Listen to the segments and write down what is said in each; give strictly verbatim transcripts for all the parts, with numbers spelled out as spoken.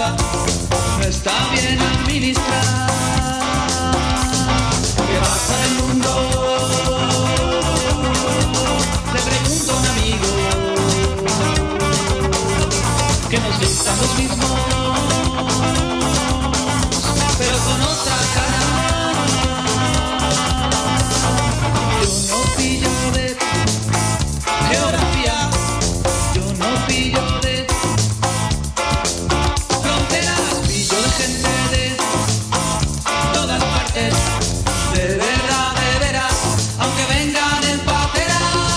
pública no está bien administrada. ¿Qué pasa en el mundo? Le pregunto a un amigo que nos dictan los mismos, pero con otra cara. Yo no pillo de geografía, yo no pillo de fronteras, pillo de gente de todas partes, de verdad, de veras, aunque vengan en patera.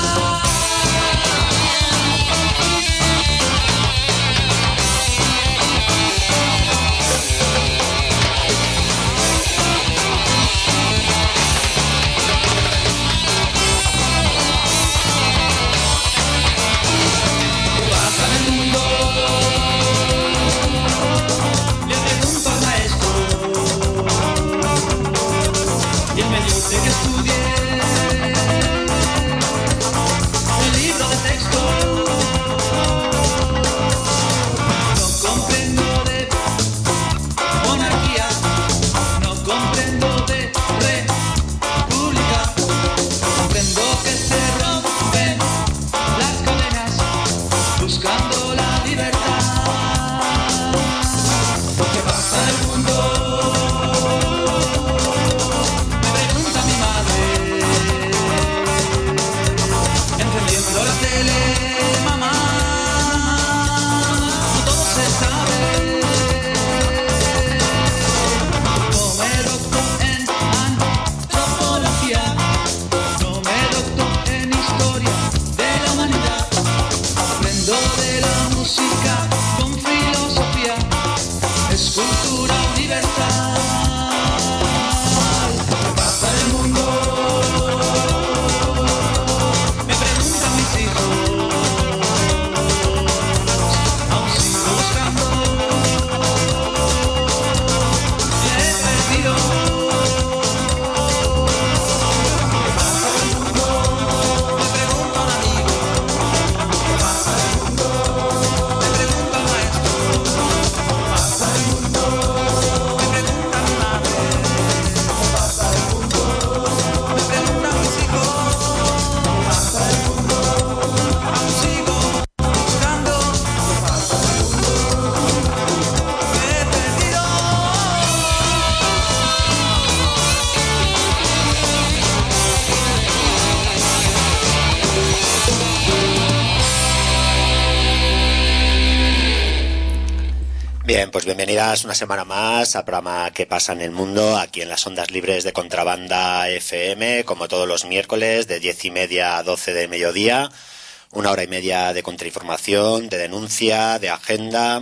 Que estudie el libro de texto, no comprendo de monarquía, no comprendo de república, comprendo que se rompen las cadenas buscando la libertad. ¿Qué pasa en el mundo? Cultura universal. ¿Qué pasa en el mundo? Me preguntan mis hijos. Aún sigo buscando. Le he perdido. ¿Qué pasa en el mundo? Me pregunta un amigo. ¿Qué pasa en el mundo? Me pregunta el maestro. ¿Qué pasa en el mundo? Bien, pues bienvenidas una semana más al programa ¿Qué pasa en el mundo? Aquí en las ondas libres de Contrabanda F M, como todos los miércoles, de diez y media a doce de mediodía. Una hora y media de contrainformación, de denuncia, de agenda.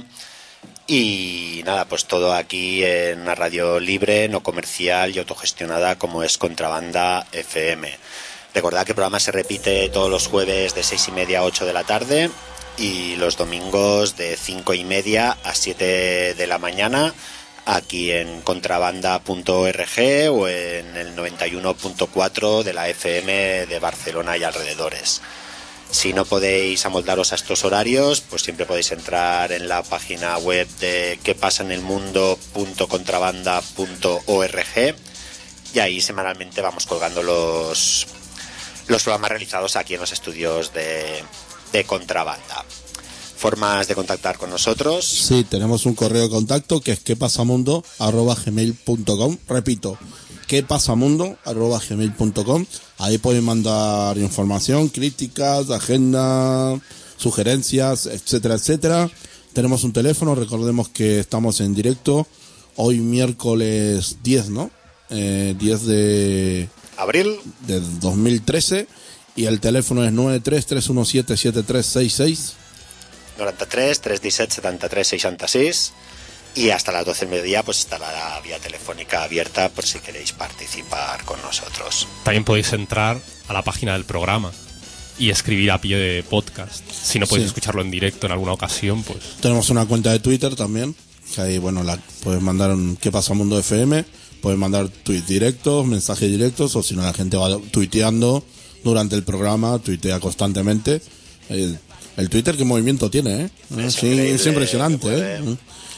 Y nada, pues todo aquí en una radio libre, no comercial y autogestionada como es Contrabanda F M. Recordad que el programa se repite todos los jueves de seis y media a ocho de la tarde y los domingos de cinco y media a siete de la mañana aquí en contrabanda punto org o en el noventa y uno punto cuatro de la F M de Barcelona y alrededores. Si no podéis amoldaros a estos horarios, pues siempre podéis entrar en la página web de que pasa en el mundo punto contrabanda punto org y ahí semanalmente vamos colgando los, los programas realizados aquí en los estudios de de Contrabanda. Formas de contactar con nosotros. Sí, tenemos un correo de contacto que es quepasamundo arroba gmail punto com. Repito, quepasamundo arroba gmail punto com. Ahí pueden mandar información, críticas, agenda, sugerencias, etcétera, etcétera. Tenemos un teléfono, recordemos que estamos en directo hoy miércoles diez, ¿no? Eh, diez de abril de dos mil trece. Y el teléfono es nueve tres tres uno siete siete tres seis seis. noranta tres, tres disset, setanta-tres, seixanta-sis. Y hasta las doce del mediodía pues estará la vía telefónica abierta por si queréis participar con nosotros. También podéis entrar a la página del programa y escribir a pie de podcast. Si no podéis sí. escucharlo en directo en alguna ocasión, pues... Tenemos una cuenta de Twitter también, que ahí, bueno, la puedes mandar un ¿Qué pasa Mundo F M? Puedes mandar tweets directos, mensajes directos, o si no la gente va tuiteando durante el programa, tuitea constantemente. El, el Twitter, qué movimiento tiene, ¿eh? Es, sí, es impresionante, ¿eh?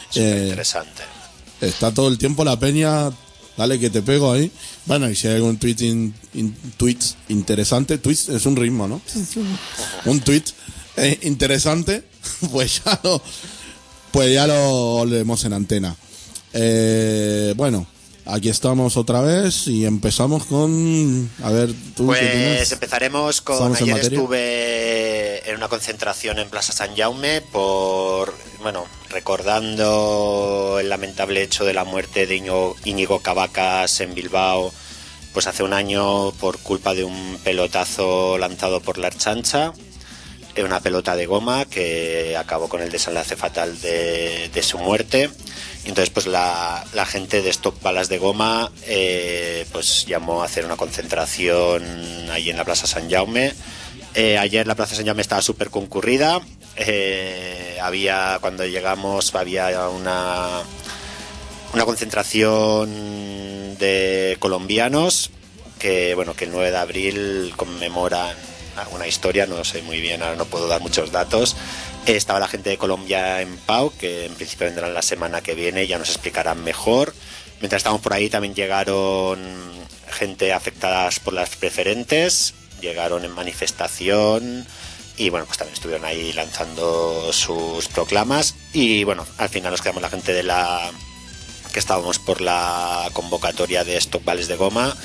Súper Eh, interesante. Está todo el tiempo la peña, dale que te pego ahí. Bueno, y si hay algún tweet, in, in- tweet interesante, tweet es un ritmo, ¿no? Un tweet eh, interesante, pues ya lo, pues ya lo leemos en antena. Eh, bueno, aquí estamos otra vez y empezamos con, a ver, tú qué Pues tienes. empezaremos con... Estamos en Ayer materia. estuve en una concentración en Plaza San Jaume por, bueno, recordando el lamentable hecho de la muerte de Íñigo, Íñigo Cavacas en Bilbao, pues hace un año por culpa de un pelotazo lanzado por la Ertzaintza, eh, una pelota de goma que acabó con el desenlace fatal de, de su muerte. Entonces, pues la, la gente de Stop Balas de Goma eh, pues llamó a hacer una concentración ahí en la Plaza San Jaume. Eh, ayer la Plaza San Jaume estaba súper concurrida. Eh, había, cuando llegamos, había una, una concentración de colombianos que, bueno, que el nueve de abril conmemoran una historia, no sé muy bien, ahora no puedo dar muchos datos. Estaba la gente de Colombia en Pau, que en principio vendrán la semana que viene, ya nos explicarán mejor. Mientras estábamos por ahí también llegaron gente afectada por las preferentes, llegaron en manifestación y bueno, pues también estuvieron ahí lanzando sus proclamas y bueno, al final nos quedamos la gente de la que estábamos por la convocatoria de Stop Vales de Goma.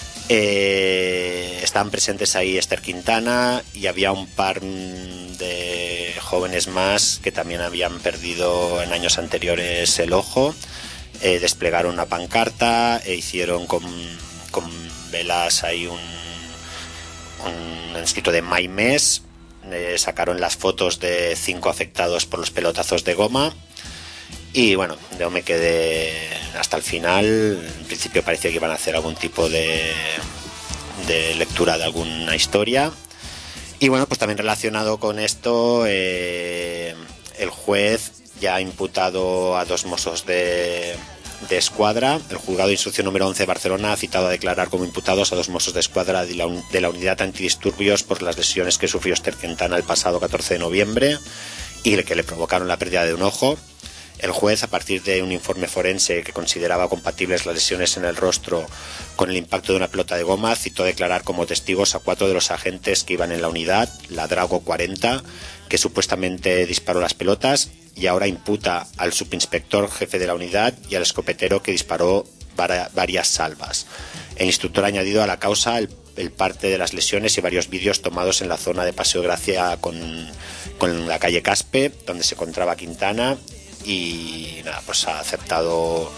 Eh, estaban presentes ahí Esther Quintana y había un par de jóvenes más que también habían perdido en años anteriores el ojo. Eh, desplegaron una pancarta e hicieron con, con velas ahí un, un escrito de My Mes. Eh, sacaron las fotos de cinco afectados por los pelotazos de goma. Y bueno, yo me quedé hasta el final. En principio parecía que iban a hacer algún tipo de, de lectura de alguna historia. Y bueno, pues también relacionado con esto, eh, el juez ya ha imputado a dos mozos de, de escuadra. El juzgado de instrucción número once de Barcelona ha citado a declarar como imputados a dos mozos de escuadra de la, un, de la unidad antidisturbios por las lesiones que sufrió Esther Quintana el pasado catorce de noviembre y que le provocaron la pérdida de un ojo. El juez, a partir de un informe forense que consideraba compatibles las lesiones en el rostro con el impacto de una pelota de goma, citó a declarar como testigos a cuatro de los agentes que iban en la unidad, la Drago cuarenta, que supuestamente disparó las pelotas, y ahora imputa al subinspector jefe de la unidad y al escopetero que disparó varias salvas. El instructor ha añadido a la causa el, el parte de las lesiones y varios vídeos tomados en la zona de Paseo Gracia con, con la calle Caspe, donde se encontraba Quintana. Y nada, pues ha aceptado.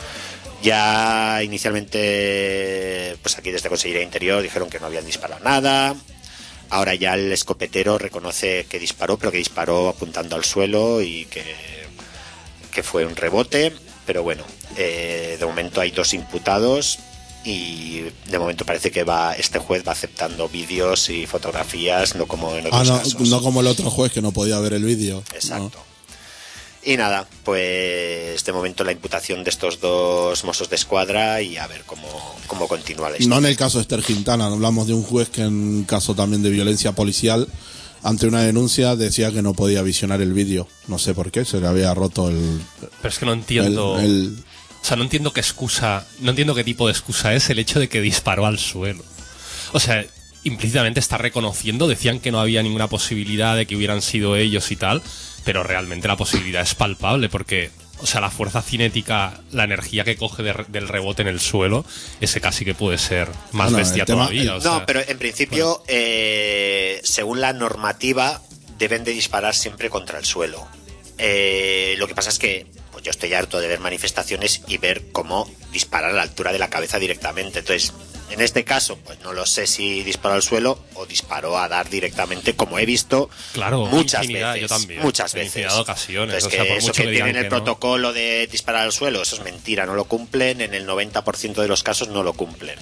Ya inicialmente, pues aquí desde Consejería de Interior dijeron que no habían disparado nada. Ahora ya el escopetero reconoce que disparó, pero que disparó apuntando al suelo y que, que fue un rebote. Pero bueno, eh, de momento hay dos imputados y de momento parece que va este juez va aceptando vídeos y fotografías, no como en otros Ah, no, casos. no como el otro juez que no podía ver el vídeo. Exacto. No. Y nada, pues de momento la imputación de estos dos mozos de escuadra y a ver cómo, cómo continúa la historia. No en el caso de Esther Quintana, hablamos de un juez que en un caso también de violencia policial, ante una denuncia decía que no podía visionar el vídeo. No sé por qué, se le había roto el... Pero es que no entiendo... el- el- O sea, no entiendo qué excusa, no entiendo qué tipo de excusa es el hecho de que disparó al suelo. O sea, implícitamente está reconociendo, decían que no había ninguna posibilidad de que hubieran sido ellos y tal, pero realmente la posibilidad es palpable porque, o sea, la fuerza cinética, la energía que coge de- del rebote en el suelo, ese casi que puede ser más Bueno, bestia el tema- todavía. el- o No, sea, pero en principio, eh, según la normativa, deben de disparar siempre contra el suelo. Eh, lo que pasa es que pues yo estoy harto de ver manifestaciones y ver cómo disparar a la altura de la cabeza directamente. Entonces, en este caso, pues no lo sé si disparó al suelo o disparó a dar directamente, como he visto Claro, muchas infinidad, veces. yo también, muchas en veces. infinidad de ocasiones, Entonces, o sea, que por eso mucho que que tienen digan el que no. protocolo de disparar al suelo, eso es mentira, no lo cumplen. En el noventa por ciento de los casos no lo cumplen.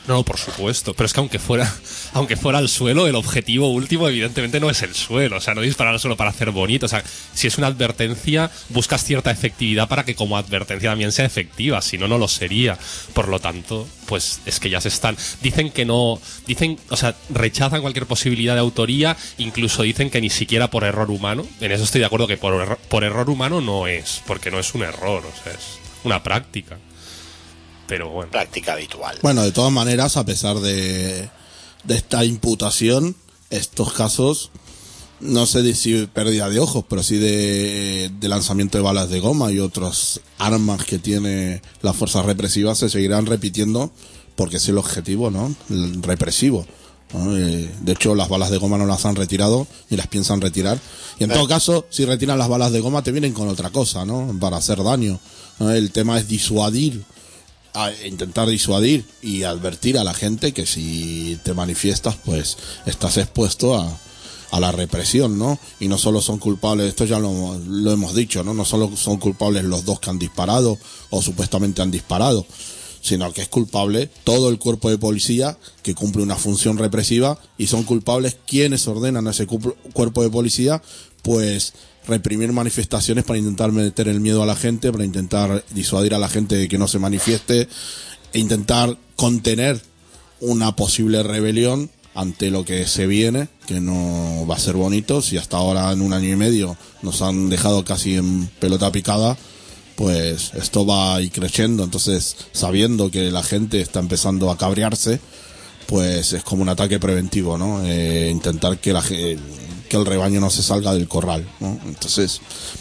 No, por supuesto, pero es que aunque fuera aunque fuera al suelo, el objetivo último evidentemente no es el suelo, o sea, no disparar al suelo para hacer bonito, o sea, si es una advertencia, buscas cierta efectividad para que como advertencia también sea efectiva, si no, no lo sería. Por lo tanto, pues es que ya se están... Dicen que no... Dicen, o sea, rechazan cualquier posibilidad de autoría, incluso dicen que ni siquiera por error humano, en eso estoy de acuerdo que por error, por error humano no es, porque no es un error, o sea, es una práctica. Pero bueno. Práctica habitual. Bueno, de todas maneras, a pesar de, de esta imputación, estos casos, no sé si pérdida de ojos, pero sí de, de lanzamiento de balas de goma y otras armas que tiene las fuerzas represivas se seguirán repitiendo porque es el objetivo, ¿no? El represivo, ¿no? Eh, de hecho, las balas de goma no las han retirado ni las piensan retirar. Y en eh. todo caso, si retiran las balas de goma, te vienen con otra cosa, ¿no? Para hacer daño, ¿no? El tema es disuadir. A intentar disuadir y advertir a la gente que si te manifiestas pues estás expuesto a, a la represión, ¿no? Y no solo son culpables, esto ya lo, lo hemos dicho, ¿no? No solo son culpables los dos que han disparado o supuestamente han disparado, sino que es culpable todo el cuerpo de policía que cumple una función represiva y son culpables quienes ordenan a ese cuerpo de policía pues reprimir manifestaciones para intentar meter el miedo a la gente, para intentar disuadir a la gente de que no se manifieste e intentar contener una posible rebelión ante lo que se viene, que no va a ser bonito. Si hasta ahora en un año y medio nos han dejado casi en pelota picada, pues esto va a ir creciendo. Entonces, sabiendo que la gente está empezando a cabrearse, pues es como un ataque preventivo, ¿no? Eh, intentar que la gente... que el rebaño no se salga del corral, ¿no? Entonces,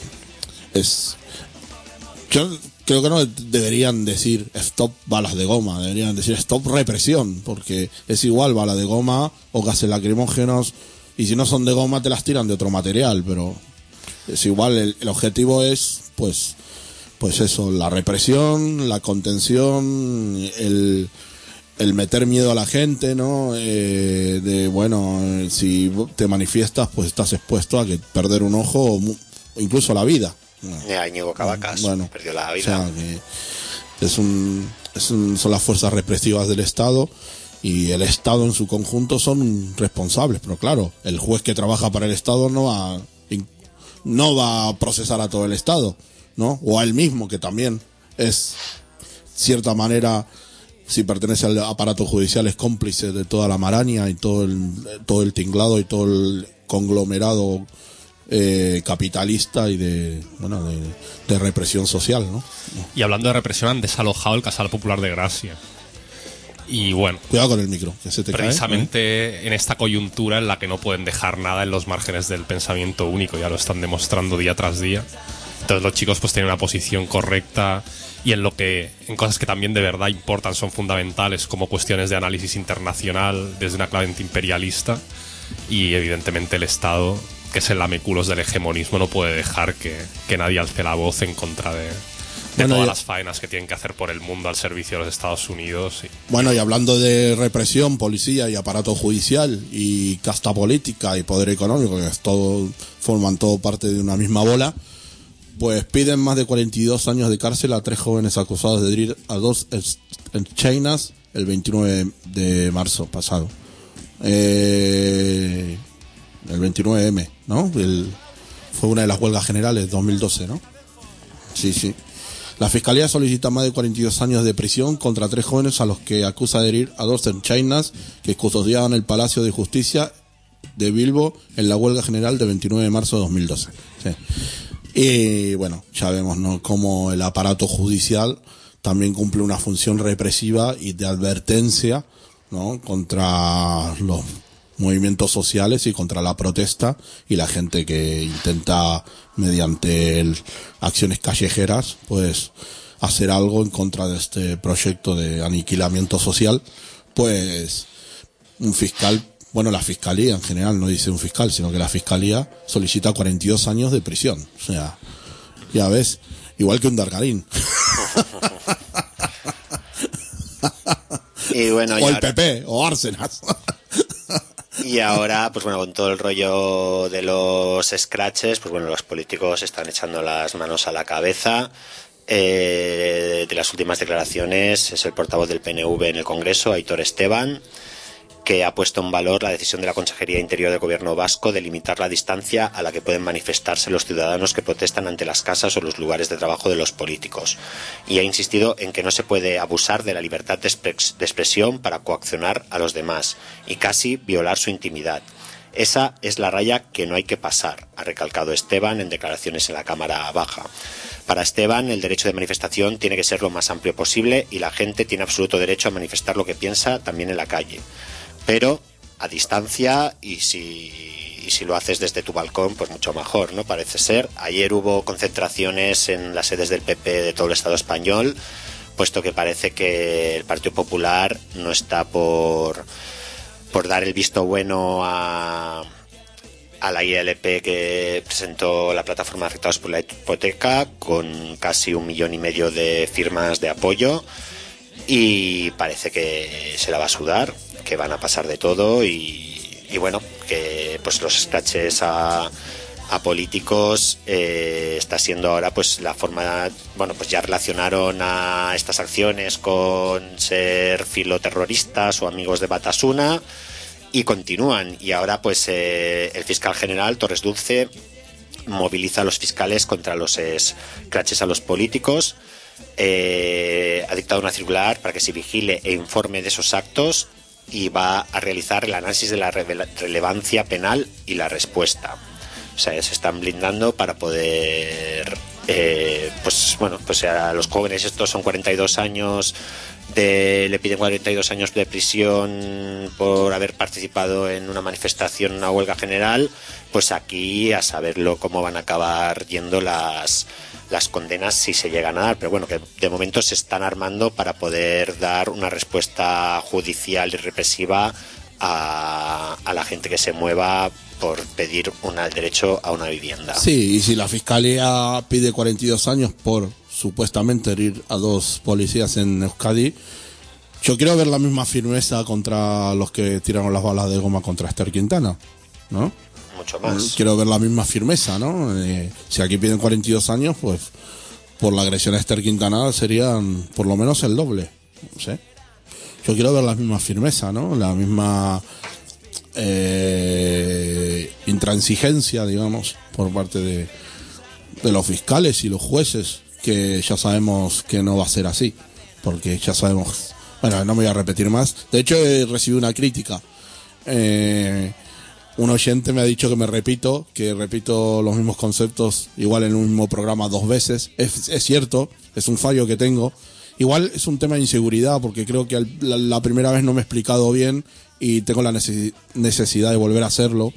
es... Yo creo que no deberían decir stop balas de goma, deberían decir stop represión, porque es igual bala de goma o gases lacrimógenos, y si no son de goma te las tiran de otro material, pero es igual, el, el objetivo es, pues, pues eso, la represión, la contención, el... el meter miedo a la gente, ¿no? Eh, de, bueno, eh, si te manifiestas, pues estás expuesto a que perder un ojo o, mu- o incluso la vida. Ya, Íñigo Cabacas bueno, perdió la vida. O sea, que es un, es un, son las fuerzas represivas del Estado y el Estado en su conjunto son responsables, pero claro, el juez que trabaja para el Estado no va, no va a procesar a todo el Estado, ¿no? O a él mismo, que también es, cierta manera, si pertenece al aparato judicial, es cómplice de toda la maraña y todo el, todo el tinglado y todo el conglomerado eh, capitalista y de, bueno, de, de represión social, ¿no? Y hablando de represión, han desalojado el Casal Popular de Gracia. Y bueno, cuidado con el micro, que se te precisamente cae, ¿eh? En esta coyuntura en la que no pueden dejar nada en los márgenes del pensamiento único, ya lo están demostrando día tras día. Entonces los chicos pues tienen una posición correcta y en lo que en cosas que también de verdad importan, son fundamentales, como cuestiones de análisis internacional desde una clave imperialista, y evidentemente el Estado, que es el lameculos del hegemonismo, no puede dejar que, que nadie alce la voz en contra de, de bueno, todas ya... las faenas que tienen que hacer por el mundo al servicio de los Estados Unidos. Y... Bueno, y hablando de represión, policía y aparato judicial y casta política y poder económico, que es todo, forman todo parte de una misma bola, pues piden más de cuarenta y dos años de cárcel a tres jóvenes acusados de herir a dos chinas el veintinueve de marzo pasado. Eh, el veintinueve eme, ¿no? El, fue una de las huelgas generales dos mil doce, ¿no? Sí, sí. La Fiscalía solicita más de cuarenta y dos años de prisión contra tres jóvenes a los que acusa de herir a dos chinas que custodiaban el Palacio de Justicia de Bilbo en la huelga general de veintinueve de marzo de dos mil doce. Sí. Y bueno, ya vemos, ¿no?, cómo el aparato judicial también cumple una función represiva y de advertencia, ¿no?, contra los movimientos sociales y contra la protesta y la gente que intenta, mediante el, acciones callejeras, pues hacer algo en contra de este proyecto de aniquilamiento social. Pues un fiscal, bueno, la fiscalía en general, no dice un fiscal, sino que la fiscalía solicita cuarenta y dos años de prisión. O sea, ya ves, igual que un Dargarín. Y bueno, o y el ahora... P P, o Arsenas. Y ahora, pues bueno, con todo el rollo de los scratches, pues bueno, los políticos están echando las manos a la cabeza eh, de las últimas declaraciones es el portavoz del P N V en el Congreso, Aitor Esteban, que ha puesto en valor la decisión de la Consejería de Interior del Gobierno vasco de limitar la distancia a la que pueden manifestarse los ciudadanos que protestan ante las casas o los lugares de trabajo de los políticos. Y ha insistido en que no se puede abusar de la libertad de, expres- de expresión para coaccionar a los demás y casi violar su intimidad. Esa es la raya que no hay que pasar, ha recalcado Esteban en declaraciones en la Cámara Baja. Para Esteban, el derecho de manifestación tiene que ser lo más amplio posible y la gente tiene absoluto derecho a manifestar lo que piensa también en la calle. Pero a distancia y si, y si lo haces desde tu balcón, pues mucho mejor, ¿no? Parece ser. Ayer hubo concentraciones en las sedes del P P de todo el Estado español, puesto que parece que el Partido Popular no está por, por dar el visto bueno a, a la I L P que presentó la plataforma de afectados por la hipoteca, con casi un millón y medio de firmas de apoyo, y parece que se la va a sudar, que van a pasar de todo y, y bueno, que pues los scratches a, a políticos eh, está siendo ahora pues la forma, bueno, pues ya relacionaron a estas acciones con ser filoterroristas o amigos de Batasuna y continúan, y ahora pues eh, el fiscal general Torres Dulce moviliza a los fiscales contra los scratches a los políticos. Eh, ha dictado una circular para que se vigile e informe de esos actos y va a realizar el análisis de la rele- relevancia penal y la respuesta. O sea, se están blindando para poder eh, pues bueno, pues a los jóvenes estos son cuarenta y dos años de, le piden cuarenta y dos años de prisión por haber participado en una manifestación, una huelga general. Pues aquí a saberlo cómo van a acabar yendo las las condenas si se llegan a dar, pero bueno, que de momento se están armando para poder dar una respuesta judicial y represiva a, a la gente que se mueva por pedir una, el derecho a una vivienda. Sí, y si la Fiscalía pide cuarenta y dos años por supuestamente herir a dos policías en Euskadi, yo quiero ver la misma firmeza contra los que tiraron las balas de goma contra Esther Quintana, ¿no? Mucho más. Quiero ver la misma firmeza, ¿no? Eh, si aquí piden cuarenta y dos años, pues por la agresión a Esther Quintana serían por lo menos el doble. No sé. Yo quiero ver la misma firmeza, ¿no? La misma eh, intransigencia, digamos, por parte de, de los fiscales y los jueces, que ya sabemos que no va a ser así, porque ya sabemos... Bueno, no me voy a repetir más. De hecho, he recibido una crítica. Eh... Un oyente me ha dicho que me repito, que repito los mismos conceptos igual en un mismo programa dos veces. Es, es cierto, es un fallo que tengo. Igual es un tema de inseguridad, porque creo que al, la, la primera vez no me he explicado bien y tengo la neces- necesidad de volver a hacerlo.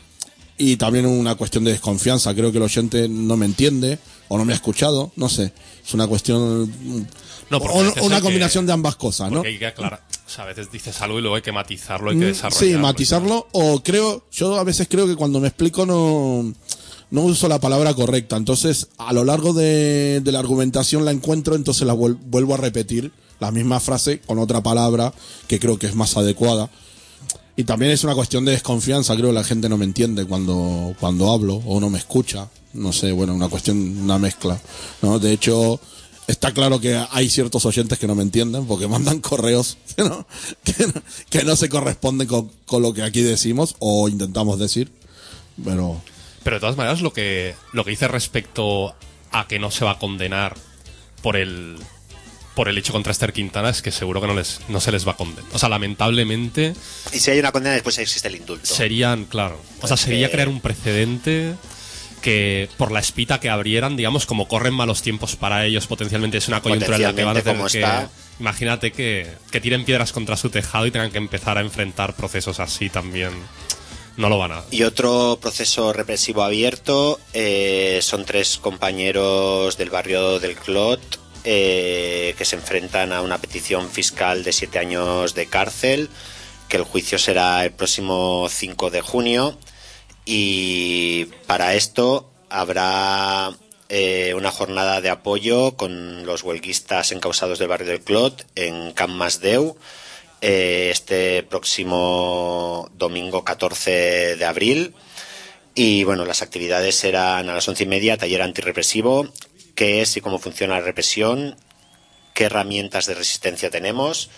Y también una cuestión de desconfianza. Creo que el oyente no me entiende o no me ha escuchado, no sé. Es una cuestión... No, porque o, a veces una hay que- combinación de ambas cosas, ¿no? Porque hay que aclarar. O sea, a veces dices algo y luego hay que matizarlo, hay que desarrollarlo. Sí, matizarlo, o creo, yo a veces creo que cuando me explico no, no uso la palabra correcta, entonces a lo largo de, de la argumentación la encuentro, entonces la vuel- vuelvo a repetir la misma frase con otra palabra que creo que es más adecuada. Y también es una cuestión de desconfianza, creo que la gente no me entiende cuando, cuando hablo o no me escucha, no sé, bueno, una cuestión, una mezcla, ¿no? De hecho... Está claro que hay ciertos oyentes que no me entienden porque mandan correos que no, que no, que no se corresponden con, con lo que aquí decimos o intentamos decir, pero... Pero de todas maneras, lo que, lo que dice respecto a que no se va a condenar por el por el hecho contra Esther Quintana es que seguro que no les no se les va a condenar. O sea, lamentablemente... Y si hay una condena, después existe el indulto. Serían, claro. O sea, sería Eh, crear un precedente... que por la espita que abrieran, digamos, como corren malos tiempos para ellos, potencialmente es una coyuntura en la que van a tener Potencialmente, que... como está. Imagínate que, que tiren piedras contra su tejado y tengan que empezar a enfrentar procesos así también. No lo van a... Y otro proceso represivo abierto, eh, son tres compañeros del barrio del Clot eh, que se enfrentan a una petición fiscal de siete años de cárcel, que el juicio será el próximo cinco de junio. Y para esto habrá eh, una jornada de apoyo con los huelguistas encausados del barrio del Clot en Can Masdeu eh, este próximo domingo catorce de abril. Y bueno, las actividades serán a las once y media, taller antirrepresivo, qué es y cómo funciona la represión, qué herramientas de resistencia tenemos.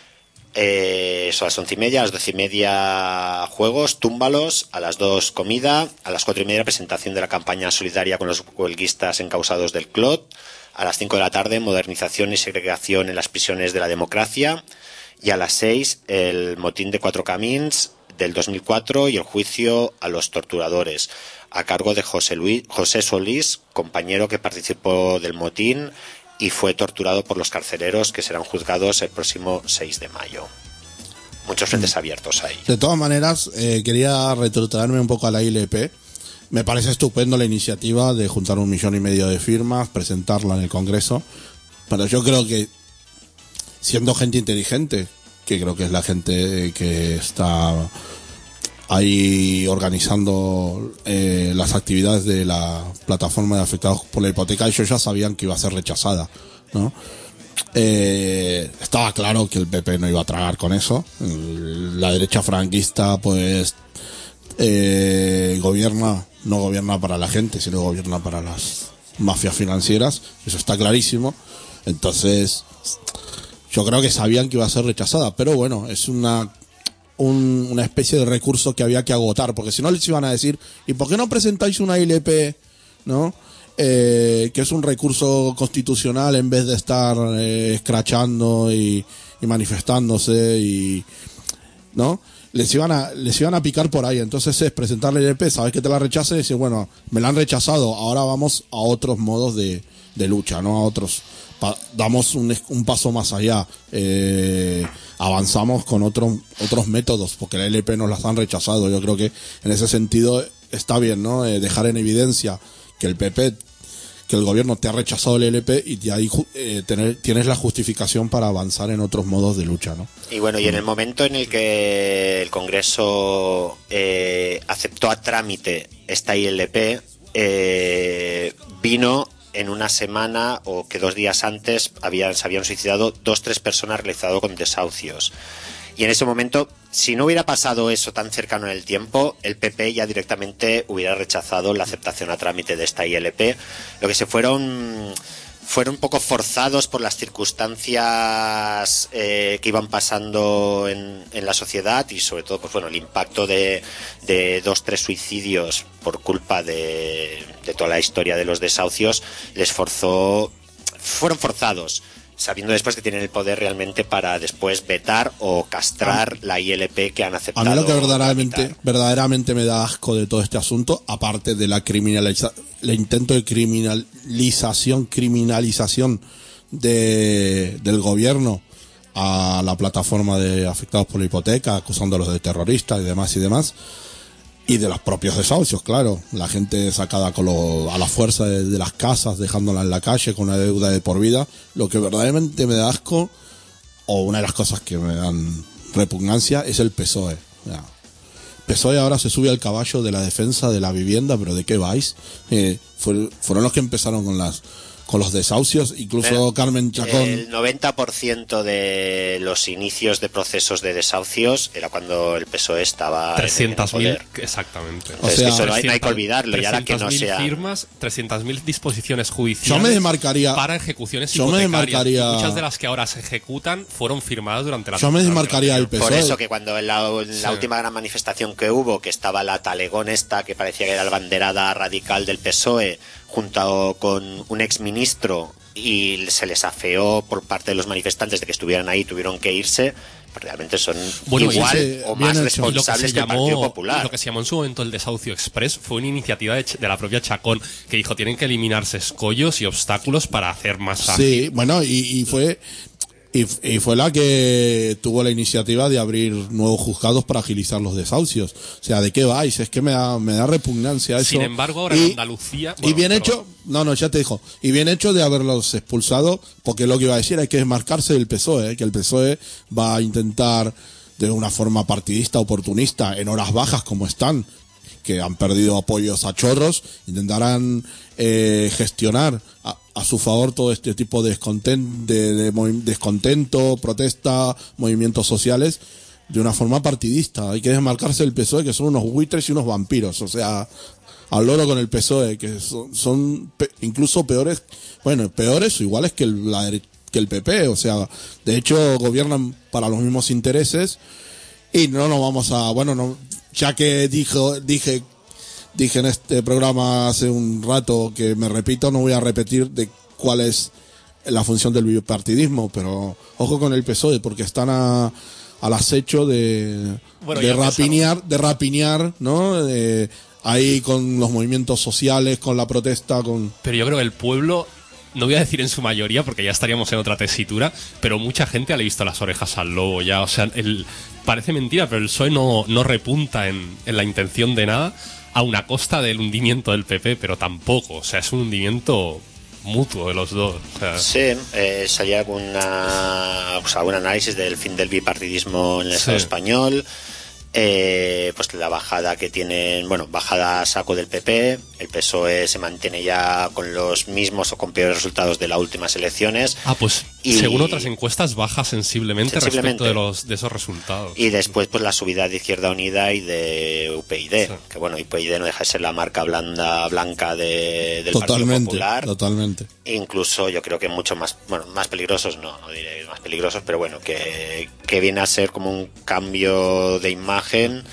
Eh, eso a las once y media, a las doce y media juegos, túmbalos, a las dos comida, a las cuatro y media presentación de la campaña solidaria con los huelguistas encausados del C L O T, a las cinco de la tarde modernización y segregación en las prisiones de la democracia, y a las seis el motín de Cuatro Camins del dos mil cuatro y el juicio a los torturadores, a cargo de José Luis, José Solís, compañero que participó del motín y fue torturado por los carceleros, que serán juzgados el próximo seis de mayo. Muchos frentes abiertos ahí. De todas maneras, eh, quería retrotraerme un poco a la I L P. Me parece estupendo la iniciativa de juntar un millón y medio de firmas, presentarla en el Congreso, pero yo creo que, siendo gente inteligente, que creo que es la gente que está ahí organizando eh, las actividades de la plataforma de afectados por la hipoteca, ellos ya sabían que iba a ser rechazada, ¿no? Eh, estaba claro que el P P no iba a tragar con eso. La derecha franquista, pues, eh, gobierna, no gobierna para la gente, sino gobierna para las mafias financieras. Eso está clarísimo. Entonces, yo creo que sabían que iba a ser rechazada, pero bueno, es una un, una especie de recurso que había que agotar, porque si no les iban a decir, ¿y por qué no presentáis una I L P, no? Eh, que es un recurso constitucional en vez de estar eh, escrachando y, y manifestándose y, ¿no? Les iban a les iban a picar por ahí. Entonces es presentar la I L P, sabes que te la rechacen y decir, bueno, me la han rechazado, ahora vamos a otros modos de, de lucha, ¿no? A otros, pa, damos un, un paso más allá, eh, avanzamos con otros otros métodos, porque la I L P nos las han rechazado. Yo creo que en ese sentido está bien, ¿no? Eh, dejar en evidencia que el P P, que el gobierno te ha rechazado el I L P y de ahí eh, tener, tienes la justificación para avanzar en otros modos de lucha, ¿no? Y bueno, y en el momento en el que el Congreso eh, aceptó a trámite esta I L P, eh, vino en una semana o que dos días antes habían, se habían suicidado dos, tres personas realizadas con desahucios. Y en ese momento, si no hubiera pasado eso tan cercano en el tiempo, el P P ya directamente hubiera rechazado la aceptación a trámite de esta I L P. Lo que se fueron fueron un poco forzados por las circunstancias eh, que iban pasando en, en la sociedad y sobre todo, pues bueno, el impacto de, de dos, tres suicidios por culpa de, de toda la historia de los desahucios, les forzó, fueron forzados, sabiendo después que tienen el poder realmente para después vetar o castrar la I L P que han aceptado. A mí lo que verdaderamente, verdaderamente me da asco de todo este asunto, aparte de la criminalización, el intento de criminalización, criminalización de, del gobierno a la plataforma de afectados por la hipoteca, acusándolos de terroristas y demás y demás, y de los propios desahucios, claro, la gente sacada con lo, a la fuerza de, de las casas, dejándola en la calle con una deuda de por vida. Lo que verdaderamente me da asco, o una de las cosas que me dan repugnancia, es el P S O E. Ya. P S O E ahora se sube al caballo de la defensa de la vivienda, pero ¿de qué vais? Eh, fue, fueron los que empezaron con las con los desahucios, incluso Pero Carmen Chacón. El noventa por ciento de los inicios de procesos de desahucios era cuando el P S O E estaba trescientas mil, en el poder. Exactamente. O sea, eso no hay, no hay que olvidarlo, y ahora que no trescientas mil sea... firmas, trescientas mil disposiciones judiciales Yo me desmarcaría- para ejecuciones yo me hipotecarias. desmarcaría- Y muchas de las que ahora se ejecutan fueron firmadas durante la... Yo me desmarcaría el P S O E. Por eso que cuando en la, en la Sí. última gran manifestación que hubo, que estaba la talegón esta, que parecía que era la banderada radical del P S O E, junto con un exministro, y se les afeó por parte de los manifestantes de que estuvieran ahí, tuvieron que irse, pues realmente son Bueno, igual y- o bien más hecho. Y lo que, se responsables que el Partido llamó, Popular. lo que se llamó en su momento el Desahucio Express fue una iniciativa de, Ch- de la propia Chacón, que dijo tienen que eliminarse escollos y obstáculos para hacer más ágil. Sí, bueno, y, y fue y, y fue la que tuvo la iniciativa de abrir nuevos juzgados para agilizar los desahucios. O sea, ¿de qué vais? Es que me da, me da repugnancia eso. Sin embargo, ahora y, en Andalucía... y bueno, bien perdón. hecho, no, no, ya te dijo. Y bien hecho de haberlos expulsado, porque lo que iba a decir hay que desmarcarse del P S O E, ¿eh? Que el P S O E va a intentar de una forma partidista, oportunista, en horas bajas como están, que han perdido apoyos a chorros, intentarán eh, gestionar a, a su favor todo este tipo de desconten- de, de movi- descontento, protesta, movimientos sociales, de una forma partidista. Hay que desmarcarse del P S O E, que son unos buitres y unos vampiros. O sea, al loro con el P S O E, que son, son pe- incluso peores, bueno, peores o iguales que el, la dere- que el P P, o sea, de hecho gobiernan para los mismos intereses y no nos vamos a, bueno, no, ya que dijo, dije, dije en este programa hace un rato que me repito, no voy a repetir de cuál es la función del bipartidismo, pero ojo con el P S O E porque están a, al acecho de, Bueno, de ya rapiñar, de rapiñar, ¿no? De, ahí con los movimientos sociales, con la protesta, con... Pero yo creo que el pueblo, no voy a decir en su mayoría porque ya estaríamos en otra tesitura, pero mucha gente le ha visto las orejas al lobo ya. O sea, el, parece mentira, pero el P S O E no, no repunta en, en la intención de nada a una costa del hundimiento del P P, pero tampoco. O sea, es un hundimiento mutuo de los dos. O sea, Sí, eh, salía alguna, o sea, algún análisis del fin del bipartidismo en el Estado Sí. español. Eh, pues la bajada que tienen, bueno, bajada a saco del P P, el P S O E se mantiene ya con los mismos o con peores resultados de las últimas elecciones. Ah, pues Y- según otras encuestas baja sensiblemente, Sensiblemente. respecto de los de esos resultados. Y después pues la subida de Izquierda Unida y de U P y Sí. que bueno, U P y no deja de ser la marca blanda blanca de, del Partido Totalmente, Popular. totalmente. Incluso yo creo que mucho más, bueno, más peligrosos, no, no diré más peligrosos, pero bueno, que, que viene a ser como un cambio de imagen.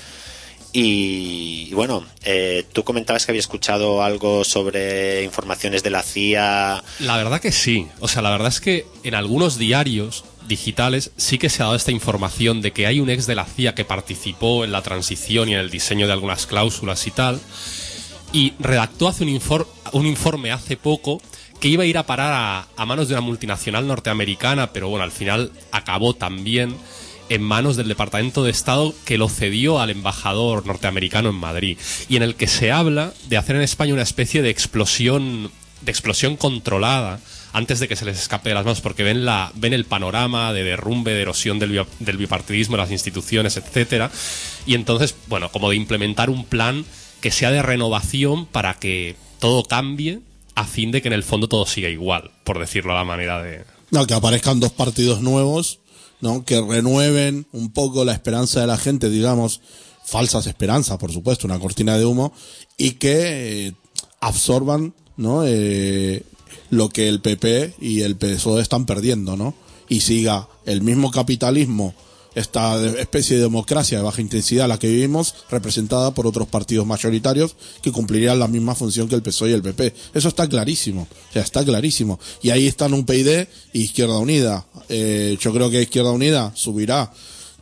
Y, y bueno, eh, tú comentabas que había escuchado algo sobre informaciones de la C I A. La verdad que sí. O sea, la verdad es que en algunos diarios digitales sí que se ha dado esta información de que hay un ex de la C I A que participó en la transición y en el diseño de algunas cláusulas y tal, y redactó hace un, infor- un informe hace poco que iba a ir a parar a, a manos de una multinacional norteamericana, pero bueno, al final acabó también en manos del Departamento de Estado, que lo cedió al embajador norteamericano en Madrid, y en el que se habla de hacer en España una especie de explosión de explosión controlada antes de que se les escape de las manos, porque ven la ven el panorama de derrumbe, de erosión del, bi- del bipartidismo, de las instituciones, etcétera, y entonces, bueno, como de implementar un plan que sea de renovación para que todo cambie, a fin de que en el fondo todo siga igual, por decirlo a la manera de... No, que aparezcan dos partidos nuevos, ¿no? Que renueven un poco la esperanza de la gente, digamos, falsas esperanzas, por supuesto, una cortina de humo, y que eh, absorban, ¿no? Eh, lo que el P P y el P S O E están perdiendo, ¿no? Y siga el mismo capitalismo, esta de- especie de democracia de baja intensidad a la que vivimos, representada por otros partidos mayoritarios que cumplirían la misma función que el P S O E y el P P. Eso está clarísimo, o sea, está clarísimo. Y ahí están U P y D y Izquierda Unida. Eh, yo creo que Izquierda Unida subirá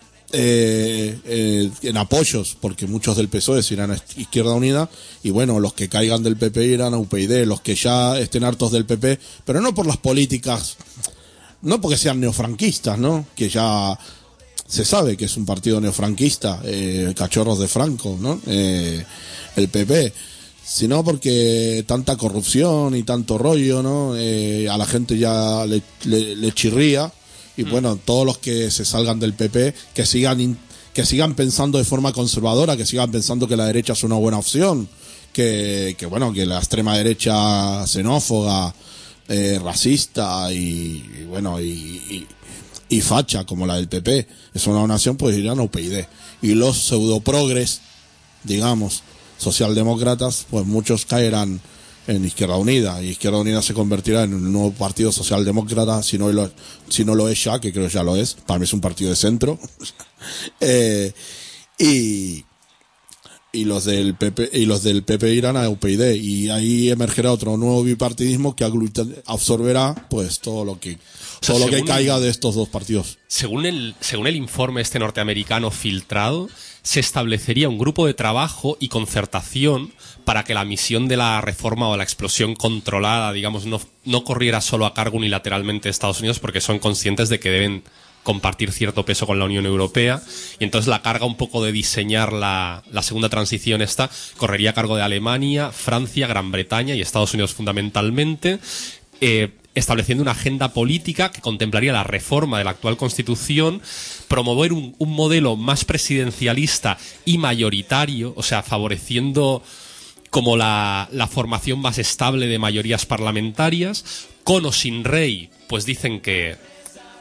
eh, eh, en apoyos, porque muchos del P S O E se irán a Izquierda Unida, y bueno, los que caigan del P P irán a U P y D, los que ya estén hartos del P P, pero no por las políticas, no porque sean neofranquistas, ¿no? Que ya se sabe que es un partido neofranquista, eh, cachorros de Franco, ¿no? Eh, el P P, sino porque tanta corrupción y tanto rollo, ¿no? Eh, a la gente ya le, le, le chirría, y mm. bueno, todos los que se salgan del P P, que sigan in, que sigan pensando de forma conservadora, que sigan pensando que la derecha es una buena opción, que, que bueno, que la extrema derecha xenófoba, eh, racista y, y bueno, y, y y facha como la del P P es una nación, pues irán a U P y D, y los pseudoprogres, digamos, socialdemócratas, pues muchos caerán en Izquierda Unida, y Izquierda Unida se convertirá en un nuevo partido socialdemócrata, si no lo, si no lo es ya, que creo que ya lo es, para mí es un partido de centro. eh, y y los del P P y los del P P irán a U P y D, y ahí emergerá otro nuevo bipartidismo que absorberá pues todo lo que o sea, todo lo que caiga el, de estos dos partidos. Según el según el informe este norteamericano filtrado, se establecería un grupo de trabajo y concertación para que la misión de la reforma o la explosión controlada, digamos, no no corriera solo a cargo unilateralmente de Estados Unidos, porque son conscientes de que deben compartir cierto peso con la Unión Europea, y entonces la carga un poco de diseñar la, la segunda transición esta correría a cargo de Alemania, Francia, Gran Bretaña y Estados Unidos fundamentalmente, eh, estableciendo una agenda política que contemplaría la reforma de la actual Constitución, promover un, un modelo más presidencialista y mayoritario, o sea, favoreciendo como la, la formación más estable de mayorías parlamentarias, con o sin rey, pues dicen que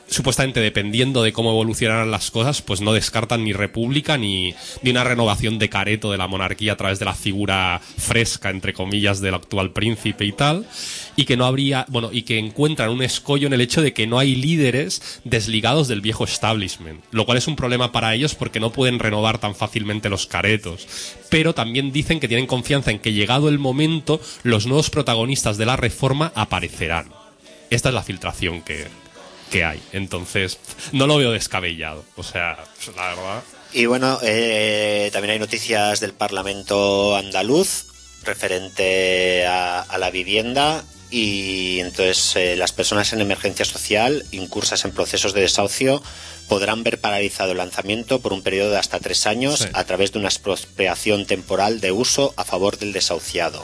supuestamente dependiendo de cómo evolucionaran las cosas, pues no descartan ni república ni, ni una renovación de careto de la monarquía a través de la figura fresca, entre comillas, del actual príncipe y tal, y que no habría, bueno, y que encuentran un escollo en el hecho de que no hay líderes desligados del viejo establishment, lo cual es un problema para ellos porque no pueden renovar tan fácilmente los caretos, pero también dicen que tienen confianza en que llegado el momento, los nuevos protagonistas de la reforma aparecerán. Esta es la filtración que... que hay, entonces no lo veo descabellado, o sea, la verdad. Y bueno, eh, también hay noticias del Parlamento andaluz referente a, a la vivienda, y entonces eh, las personas en emergencia social incursas en procesos de desahucio podrán ver paralizado el lanzamiento por un periodo de hasta tres años sí. a través de una expropiación temporal de uso a favor del desahuciado.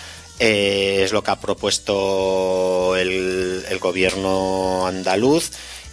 Eh, es lo que ha propuesto el, el gobierno andaluz,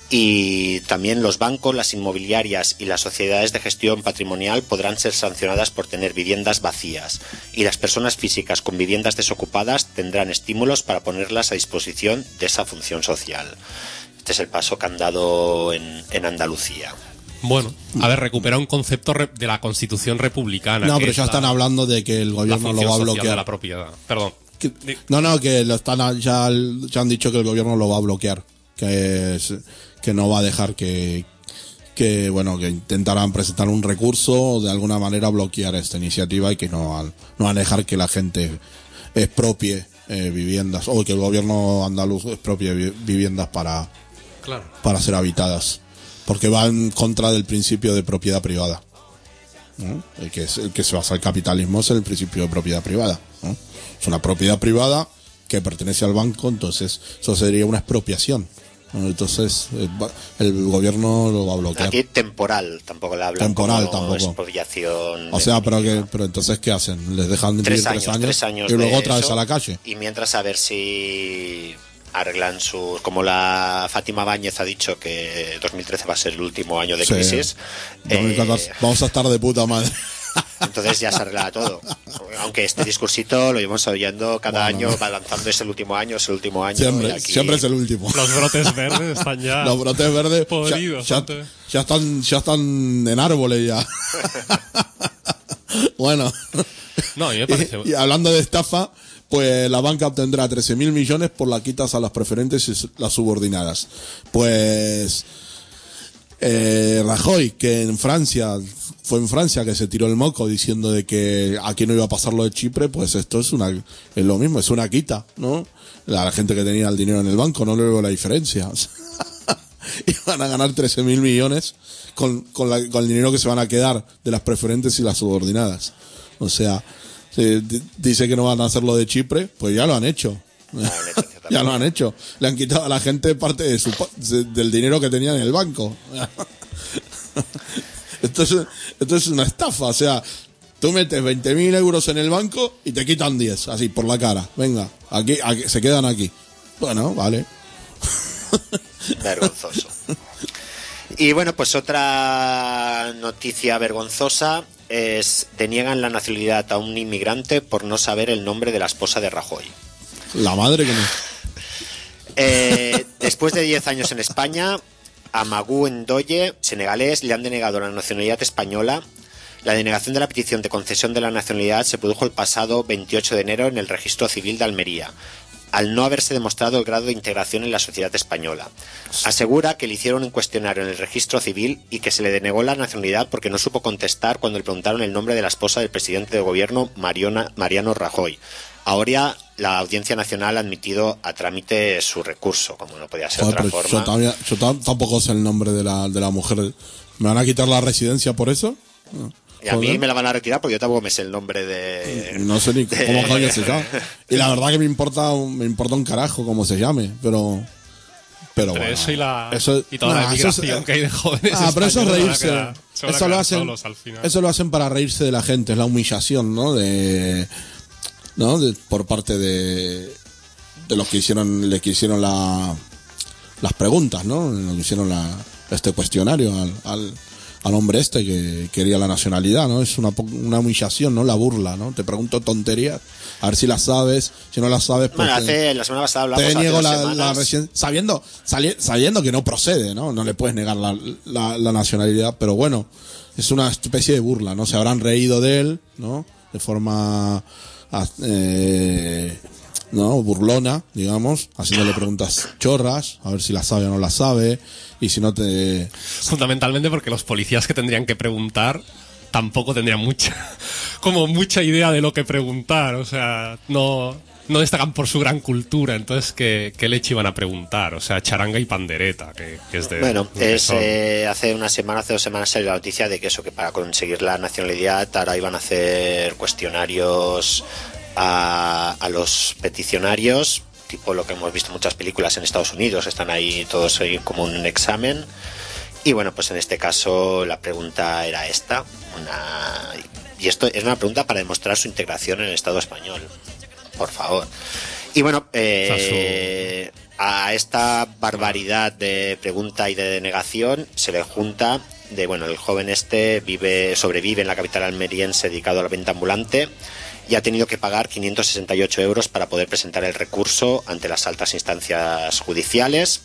y también los bancos, las inmobiliarias y las sociedades de gestión patrimonial podrán ser sancionadas por tener viviendas vacías, y las personas físicas con viviendas desocupadas tendrán estímulos para ponerlas a disposición de esa función social. Este es el paso que han dado en, en Andalucía. Bueno, a ver, recupera un concepto re- de la Constitución republicana. No, que pero es ya la- están hablando de que el la gobierno lo función va a social bloquear. de la propiedad. Perdón. Que- no, no, que lo están a- ya, ya han dicho que el gobierno lo va a bloquear, que es, que no va a dejar que que bueno que intentarán presentar un recurso o de alguna manera bloquear esta iniciativa, y que no van, no van a dejar que la gente expropie eh, viviendas, o que el gobierno andaluz expropie vi- viviendas para Claro. para ser habitadas, porque va en contra del principio de propiedad privada, ¿no? El que es el que se basa el capitalismo es el principio de propiedad privada, ¿no? Es una propiedad privada que pertenece al banco, entonces eso sería una expropiación, ¿no? Entonces el, va- el gobierno lo va a bloquear. Aquí temporal, tampoco le hablan Temporal, como tampoco. expropiación. O sea, pero definitiva. que pero entonces ¿qué hacen? Les dejan vivir tres tres años, años, tres años y luego de otra vez eso, a la calle. y mientras a ver si arreglan sus, como la Fátima Báñez ha dicho que dos mil trece va a ser el último año de Sí. crisis, dos mil catorce. eh, Vamos a estar de puta madre. entonces ya se arregla todo. Aunque este discursito lo llevamos oyendo cada Bueno, año, no. va lanzando es el último año, es el último año. y Siempre, aquí- siempre es el último. Los brotes verdes están ya... Los brotes verdes ya, podridos, ya- antes. ya están ya están en árboles ya. Bueno, No, a mí me parece... y, y hablando de estafa, pues la banca obtendrá trece mil millones por las quitas a las preferentes y las subordinadas. Pues eh, Rajoy, que en Francia, fue en Francia que se tiró el moco diciendo de que aquí no iba a pasar lo de Chipre, pues esto es una es lo mismo, es una quita, ¿no? La, la gente que tenía el dinero en el banco, no le veo la diferencia. O sea, y van a ganar trece mil millones con, con, la, con el dinero que se van a quedar de las preferentes y las subordinadas. O sea, se d- dice que no van a hacer lo de Chipre, pues ya lo han hecho. Ya lo han hecho. Le han quitado a la gente parte de su, pa- de- del dinero que tenían en el banco. Esto es, esto es una estafa. O sea, tú metes veinte mil euros en el banco y te quitan diez, así, por la cara. Venga, aquí, aquí se quedan aquí. Bueno, vale. Vergonzoso. Y bueno, pues otra noticia vergonzosa es: deniegan la nacionalidad a un inmigrante por no saber el nombre de la esposa de Rajoy. La madre que no. Eh, después de diez años en España, a Magú Ndoye, senegalés, le han denegado la nacionalidad española. La denegación de la petición de concesión de la nacionalidad se produjo el pasado veintiocho de enero en el Registro Civil de Almería, al no haberse demostrado el grado de integración en la sociedad española. Asegura que le hicieron un cuestionario en el registro civil y que se le denegó la nacionalidad porque no supo contestar cuando le preguntaron el nombre de la esposa del presidente de gobierno, Mariona, Mariano Rajoy. Ahora la Audiencia Nacional ha admitido a trámite su recurso, como no podía ser de Joder, otra pero forma. yo, también, yo tam- tampoco sé el nombre de la, de la mujer. ¿Me van a quitar la residencia por eso? Y a mí Joder. me la van a retirar porque yo tampoco me sé el nombre de... No sé ni de- cómo coño se llama. Y la verdad que me importa un, me importa un carajo cómo se llame, pero... Pero Entre bueno, eso y, la, eso- y toda nah, la eso es- migración que hay de jóvenes Ah, pero eso es españoles reírse. van a quedar- se van a Eso lo quedar hacen, solos al final. eso lo hacen para reírse de la gente, es la humillación, ¿no? De, ¿no? De, por parte de, de los que hicieron, le que hicieron la, las preguntas, ¿no? Lo que hicieron la, este cuestionario al, al, al hombre este que quería la nacionalidad, ¿no? Es una, po- una humillación, ¿no? La burla, ¿no? Te pregunto tonterías, a ver si las sabes, si no las sabes, pues Bueno, te- hace, la semana pasada hablamos, te hace niego dos la, la semanas. recién, sabiendo, sali- sabiendo que no procede, ¿no? No le puedes negar la, la, la nacionalidad, pero bueno, es una especie de burla, ¿no? Se habrán reído de él, ¿no? De forma, ah, eh, ¿no? Burlona, digamos, haciéndole preguntas chorras, a ver si las sabe o no las sabe, y si no te... Fundamentalmente porque los policías que tendrían que preguntar tampoco tendrían mucha, como mucha idea de lo que preguntar, o sea, no, no destacan por su gran cultura, entonces ¿qué, qué leche iban a preguntar? O sea, charanga y pandereta, que, que es de... Bueno, de que es, son. eh, hace una semana, hace dos semanas salió la noticia de que eso, que para conseguir la nacionalidad ahora iban a hacer cuestionarios a, a los peticionarios, tipo lo que hemos visto en muchas películas en Estados Unidos, están ahí todos ahí como un examen. Y bueno, pues en este caso la pregunta era esta, una, y esto es una pregunta para demostrar su integración en el Estado español, por favor. Y bueno, eh, O sea, a esta barbaridad de pregunta y de denegación se le junta de, bueno, el joven este vive, sobrevive en la capital almeriense dedicado a la venta ambulante y ha tenido que pagar quinientos sesenta y ocho euros para poder presentar el recurso ante las altas instancias judiciales.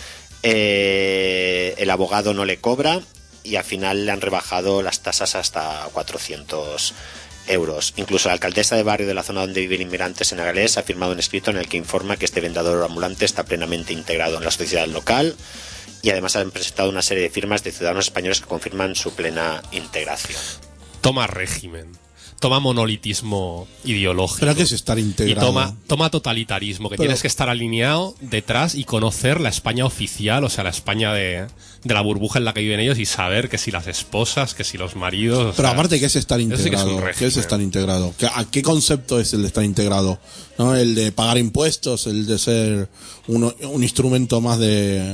Eh, el abogado no le cobra y al final le han rebajado las tasas hasta cuatrocientos euros. Incluso la alcaldesa de barrio de la zona donde vive el inmigrante senegalés ha firmado un escrito en el que informa que este vendedor ambulante está plenamente integrado en la sociedad local, y además han presentado una serie de firmas de ciudadanos españoles que confirman su plena integración. Toma régimen, toma monolitismo ideológico. Pero que es estar Y integrado. toma, toma totalitarismo, que Pero- tienes que estar alineado detrás y conocer la España oficial, o sea, la España de, de la burbuja en la que viven ellos, y saber que si las esposas, que si los maridos... o Pero sea, aparte, ¿qué es estar eso sí que es integrado? un ¿Qué régimen. es estar integrado? ¿Qué- ¿A qué concepto es el de estar integrado? ¿No? El de pagar impuestos, el de ser uno- un instrumento más de,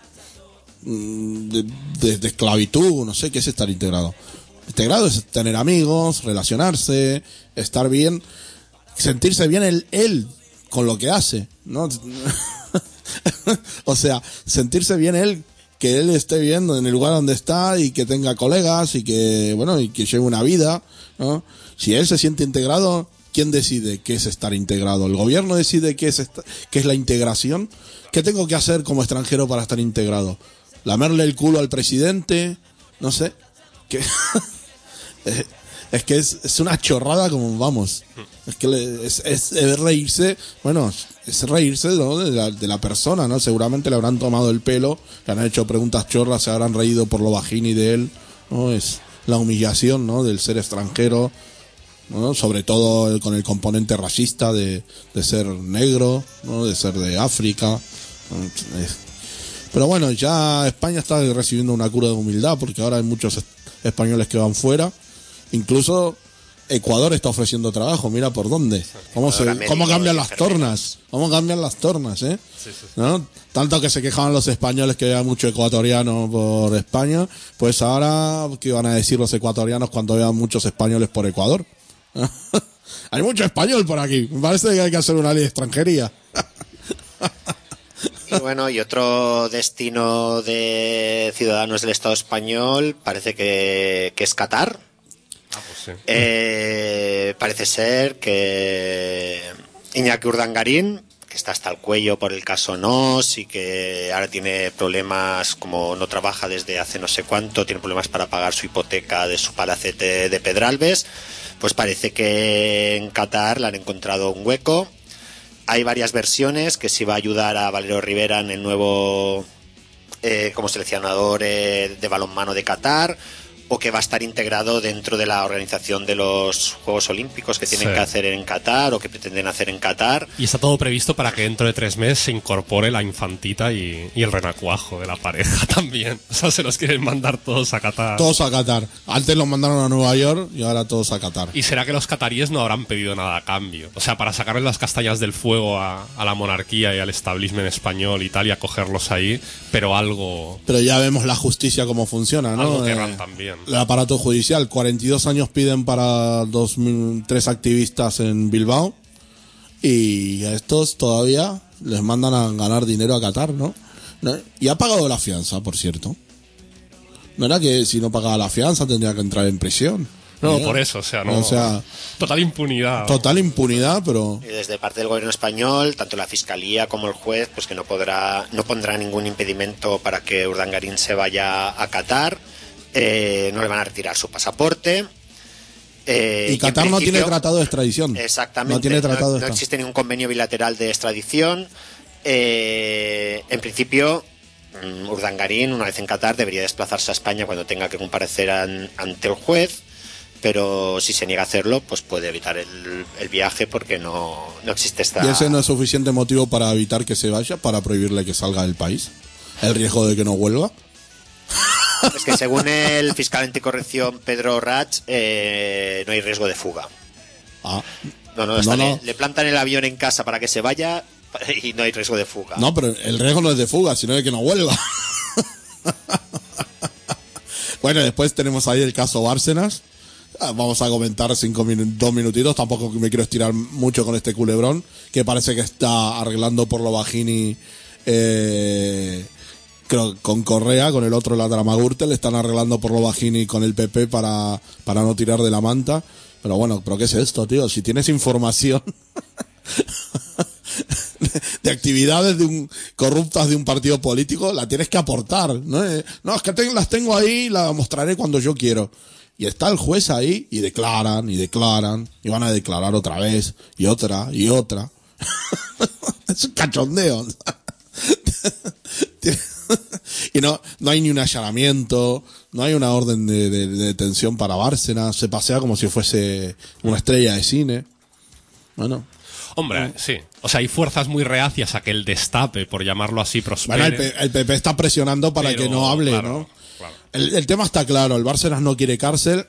de, de- de esclavitud, no sé, ¿qué es estar integrado? Integrado es tener amigos, relacionarse, estar bien, sentirse bien él, él con lo que hace, ¿no? O sea, sentirse bien él, que él esté bien en el lugar donde está y que tenga colegas y que, bueno, y que lleve una vida, ¿no? Si él se siente integrado, ¿quién decide qué es estar integrado? ¿El gobierno decide qué es, esta- qué es la integración? ¿Qué tengo que hacer como extranjero para estar integrado? ¿Lamerle el culo al presidente? No sé. ¿Qué? Eh, es que es, es una chorrada como vamos. Es que le- es, es, es reírse, bueno, es reírse, ¿no? de, la, de la persona, ¿no? Seguramente le habrán tomado el pelo, le han hecho preguntas chorras, se habrán reído por lo bajini de él, ¿no? Es la humillación, ¿no? Del ser extranjero, ¿no? Sobre todo con el componente racista de, de ser negro, ¿no? De ser de África. Es- Pero bueno, ya España está recibiendo una cura de humildad porque ahora hay muchos es- españoles que van fuera. Incluso Ecuador está ofreciendo trabajo, mira por dónde. ¿Cómo, se, Ecuador, cómo América, cambian los las enfermeros. tornas? ¿Cómo cambian las tornas, eh? ¿No? Tanto que se quejaban los españoles que había mucho ecuatoriano por España, pues ahora, ¿qué van a decir los ecuatorianos cuando vean muchos españoles por Ecuador? Hay mucho español por aquí. Me parece que hay que hacer una ley de extranjería. Y bueno, y otro destino de ciudadanos del Estado español parece que, que es Qatar. Ah, pues sí. Eh, parece ser que Iñaki Urdangarín, que está hasta el cuello por el caso Nos y que ahora tiene problemas, como no trabaja desde hace no sé cuánto, tiene problemas para pagar su hipoteca de su palacete de Pedralbes, pues parece que en Qatar le han encontrado un hueco. Hay varias versiones, que si va a ayudar a Valero Rivera en el nuevo eh, como seleccionador eh, de balonmano de Qatar, o que va a estar integrado dentro de la organización de los Juegos Olímpicos que tienen Sí. que hacer en Qatar o que pretenden hacer en Qatar. Y está todo previsto para que dentro de tres meses se incorpore la infantita y, y el renacuajo de la pareja también. O sea, se los quieren mandar todos a Qatar. Todos a Qatar. Antes los mandaron a Nueva York y ahora todos a Qatar. ¿Y será que los cataríes no habrán pedido nada a cambio? O sea, para sacarle las castañas del fuego a, a la monarquía y al establishment español y tal, y acogerlos ahí, pero algo, Pero ya vemos la justicia cómo funciona, ¿no? algo Eh, querrán también. el aparato judicial, cuarenta y dos años piden para dos mil tres activistas en Bilbao y a estos todavía les mandan a ganar dinero a Qatar, ¿no? ¿No? Y ha pagado la fianza, por cierto. no era que si no pagaba la fianza tendría que entrar en prisión. No, ¿Eh? por eso, o sea, no. O sea, total impunidad. total impunidad, pero Y desde parte del gobierno español, tanto la fiscalía como el juez, pues que no podrá, no pondrá ningún impedimento para que Urdangarín se vaya a Qatar, eh, no le van a retirar su pasaporte. Eh, y en Qatar no principio- tiene tratado de extradición. Exactamente. No tiene tratado no, de no extra- existe ningún convenio bilateral de extradición. Eh, en principio, mm, Urdangarín, una vez en Qatar, debería desplazarse a España cuando tenga que comparecer an- ante el juez, pero si se niega a hacerlo, pues puede evitar el, el viaje porque no, no existe esta... Y ese no es suficiente motivo para evitar que se vaya, para prohibirle que salga del país. El riesgo de que no vuelva. Es que según el fiscal anticorrupción Pedro Rach, eh, no hay riesgo de fuga. Ah, No, no, No, está- no. Le, le plantan el avión en casa para que se vaya y no hay riesgo de fuga. no, pero el riesgo no es de fuga, sino de que no vuelva. Bueno, después tenemos ahí el caso Bárcenas. Ah, Vamos a comentar cinco minu- dos minutitos. Tampoco me quiero estirar mucho con este culebrón, que parece que está arreglando por lo bajini, eh, creo, con Correa, con el otro, la Dramagurtel, están arreglando por lo bajini con el P P para, para no tirar de la manta. Pero bueno, ¿pero qué es esto, tío? Si tienes información de actividades de un, corruptas de un partido político, la tienes que aportar, ¿no? Eh, No, es que ten- las tengo ahí y las mostraré cuando yo quiero. Y está el juez ahí y declaran, y declaran, y van a declarar otra vez, y otra, y otra. Es un cachondeo. Y no, no hay ni un allanamiento, no hay una orden de, de- de detención para Bárcenas, se pasea como si fuese una estrella de cine. Bueno, Hombre, sí. O sea, hay fuerzas muy reacias a que el destape, por llamarlo así, prospere. bueno, el, P- el P P está presionando para Pero, que no hable, claro, ¿no? claro. El, el tema está claro, el Bárcenas no quiere cárcel.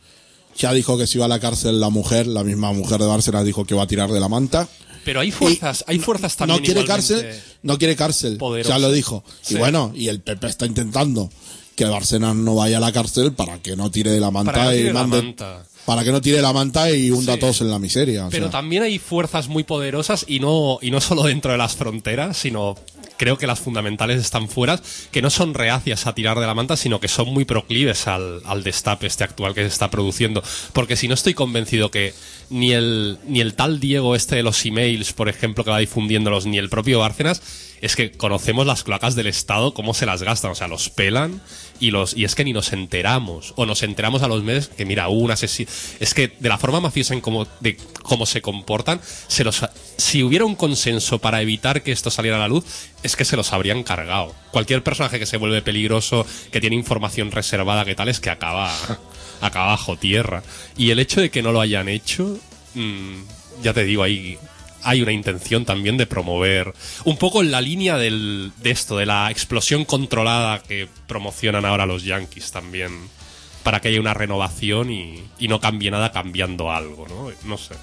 Ya dijo que si va a la cárcel la mujer, la misma mujer de Bárcenas dijo que va a tirar de la manta. Pero hay fuerzas, hay fuerzas también No quiere igualmente cárcel, no quiere cárcel, poderosas. ya lo dijo. Sí. Y bueno, y el P P está intentando que Bárcenas no vaya a la cárcel para que no tire de la manta Para que no y tire la mande, manta. para que no tire la manta y hunda Sí. a todos en la miseria. o Pero sea. también hay fuerzas muy poderosas y no, y no solo dentro de las fronteras, sino creo que las fundamentales están fuera, que no son reacias a tirar de la manta, sino que son muy proclives al, al destape este actual que se está produciendo. Porque si no estoy convencido que ni el, ni el tal Diego este de los emails, por ejemplo, que va difundiéndolos, ni el propio Bárcenas, es que conocemos las cloacas del Estado, cómo se las gastan, o sea, los pelan y los y es que ni nos enteramos, o nos enteramos a los meses que mira, hubo un asesino. Es que de la forma mafiosa en cómo, de cómo se comportan, se los, si hubiera un consenso para evitar que esto saliera a la luz, es que se los habrían cargado. Cualquier personaje que se vuelve peligroso, que tiene información reservada, que tal, es que acaba, acaba bajo tierra. Y el hecho de que no lo hayan hecho, mmm, ya te digo, ahí hay una intención también de promover un poco en la línea del, de esto, de la explosión controlada que promocionan ahora los yankees también, para que haya una renovación y, y no cambie nada cambiando algo, ¿no? No sé.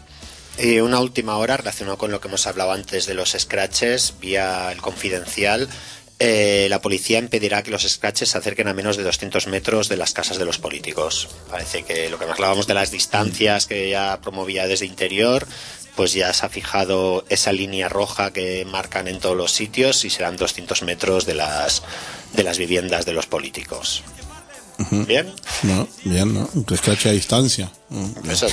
Y una última hora relacionado con lo que hemos hablado antes de los scratches, vía el Confidencial. Eh, la policía impedirá que los scratches se acerquen a menos de doscientos metros de las casas de los políticos. Parece que lo que hablábamos de las distancias que ya promovía desde Interior, pues ya se ha fijado esa línea roja que marcan en todos los sitios y serán doscientos metros de las, de las viviendas de los políticos. ¿Bien? No, bien, ¿no? Un scratch a distancia. Mm, Eso sí.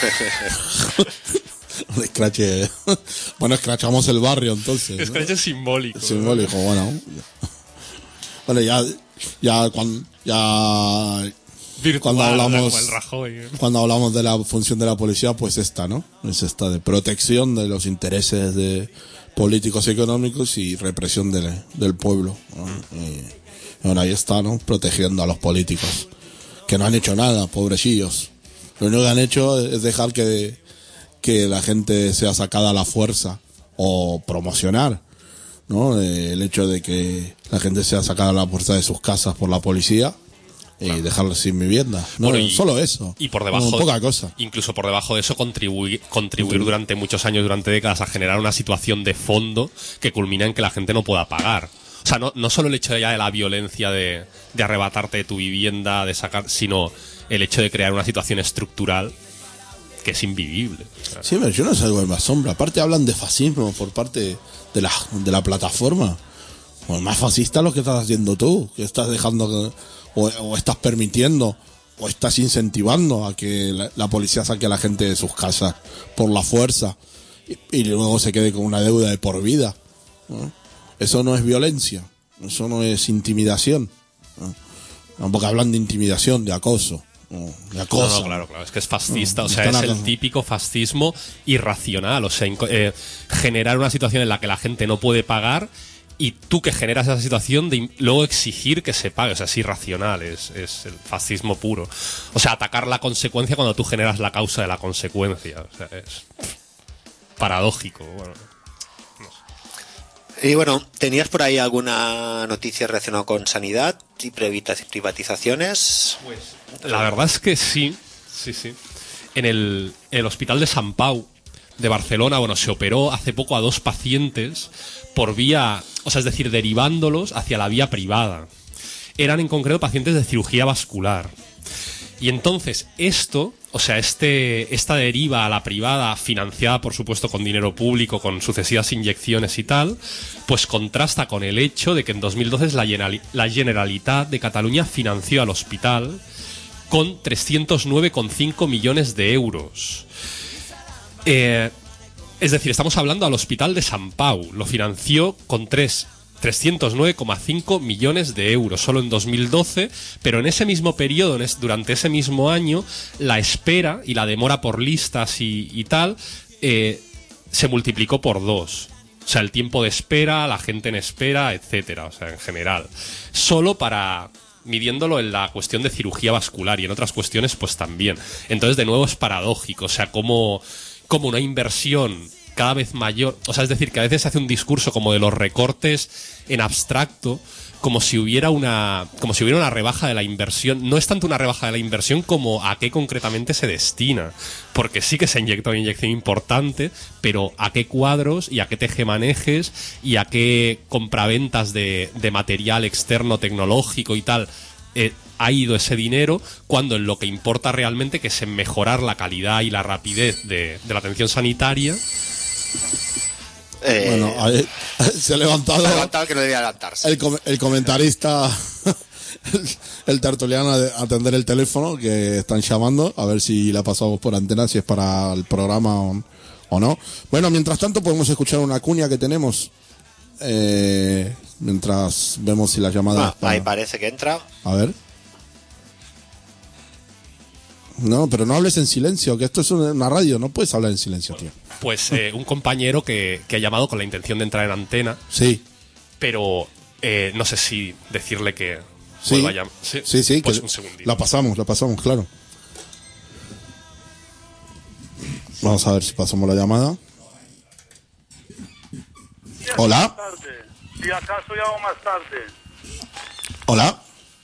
Un scratch. Bueno, scratchamos el barrio entonces. ¿no? Scratch es simbólico. Simbólico, bueno. Bueno, ya, ya cuando, ya Virtual, cuando hablamos, como el Rajoy, ¿eh? cuando hablamos de la función de la policía, pues esta, ¿no? Es esta de protección de los intereses de políticos y económicos y represión del, del pueblo, ¿no? Y, bueno, ahí está, ¿no? Protegiendo a los políticos, que no han hecho nada, pobrecillos. Lo único que han hecho es dejar que, que la gente sea sacada a la fuerza o promocionar, ¿no? El hecho de que la gente sea sacada a la fuerza de sus casas por la policía y dejarlos sin vivienda. No, Bueno, y- solo eso. Y por debajo, No, poca cosa. incluso por debajo de eso, contribuir, contribuir durante muchos años, durante décadas, a generar una situación de fondo que culmina en que la gente no pueda pagar. O sea, no, no solo el hecho ya de la violencia de, de arrebatarte de tu vivienda, de sacar, sino el hecho de crear una situación estructural que es invivible. O sea, Sí, pero yo no salgo de la sombra. Aparte hablan de fascismo por parte de la, de la plataforma. Pues más fascista lo que estás haciendo tú, que estás dejando o, o estás permitiendo o estás incentivando a que la, la policía saque a la gente de sus casas por la fuerza y, y luego se quede con una deuda de por vida, ¿no? Eso no es violencia, eso no es intimidación, ¿no? Tampoco hablan de intimidación, de acoso, ¿no? De acoso. No, no, claro, claro, es que es fascista, No, o sea, es están el acá. típico fascismo irracional, o sea, inco- eh, generar una situación en la que la gente no puede pagar y tú que generas esa situación de in- luego exigir que se pague, o sea, es irracional, es, es el fascismo puro. O sea, atacar la consecuencia cuando tú generas la causa de la consecuencia, o sea, es paradójico, bueno. Y bueno, ¿tenías por ahí alguna noticia relacionada con sanidad y privata- privatizaciones? Pues la verdad es que sí, sí, sí. En el, el Hospital de Sant Pau de Barcelona, bueno, se operó hace poco a dos pacientes por vía, o sea, es decir, derivándolos hacia la vía privada. Eran en concreto pacientes de cirugía vascular. Y entonces esto, o sea, este, esta deriva a la privada, financiada por supuesto con dinero público, con sucesivas inyecciones y tal, pues contrasta con el hecho de que en dos mil doce la, Generali- la Generalitat de Cataluña financió al hospital con trescientos nueve coma cinco millones de euros. Eh, es decir, estamos hablando al Hospital de Sant Pau, lo financió con tres... trescientos nueve coma cinco millones de euros solo en dos mil doce, pero en ese mismo periodo, en es- durante ese mismo año, la espera y la demora por listas y, y tal eh, se multiplicó por dos. O sea, el tiempo de espera, la gente en espera, etcétera, o sea, en general. Solo para midiéndolo en la cuestión de cirugía vascular y en otras cuestiones, pues también. Entonces, de nuevo, es paradójico, o sea, como, como una inversión cada vez mayor, o sea, es decir, que a veces se hace un discurso como de los recortes en abstracto, como si hubiera una como si hubiera una rebaja de la inversión. No es tanto una rebaja de la inversión como a qué concretamente se destina, porque sí que se inyecta una inyección importante, pero a qué cuadros y a qué tejemanejes y a qué compraventas de, de material externo tecnológico y tal eh, ha ido ese dinero, cuando en lo que importa realmente, que es en mejorar la calidad y la rapidez de, de la atención sanitaria. Eh, Bueno, ahí, se ha levantado se ha levantado que no debía levantarse. el, com- el comentarista, el, el tertuliano a de- a atender el teléfono que están llamando, a ver si la pasamos por antena, si es para el programa o, o no. Bueno, mientras tanto podemos escuchar una cuña que tenemos, eh, mientras vemos si la llamada Ah, es para- ahí parece que entra. A ver. No, pero no hables en silencio, que esto es una una radio, no puedes hablar en silencio, tío. Pues eh, un compañero que, que ha llamado con la intención de entrar en antena, Sí, pero eh, no sé si decirle que sí, vuelva a llam- Sí, sí, sí, pues que un segundito. la pasamos, la pasamos, claro. Vamos a ver si pasamos la llamada. Hola, Tarde. Si acaso llamo más tarde. hola,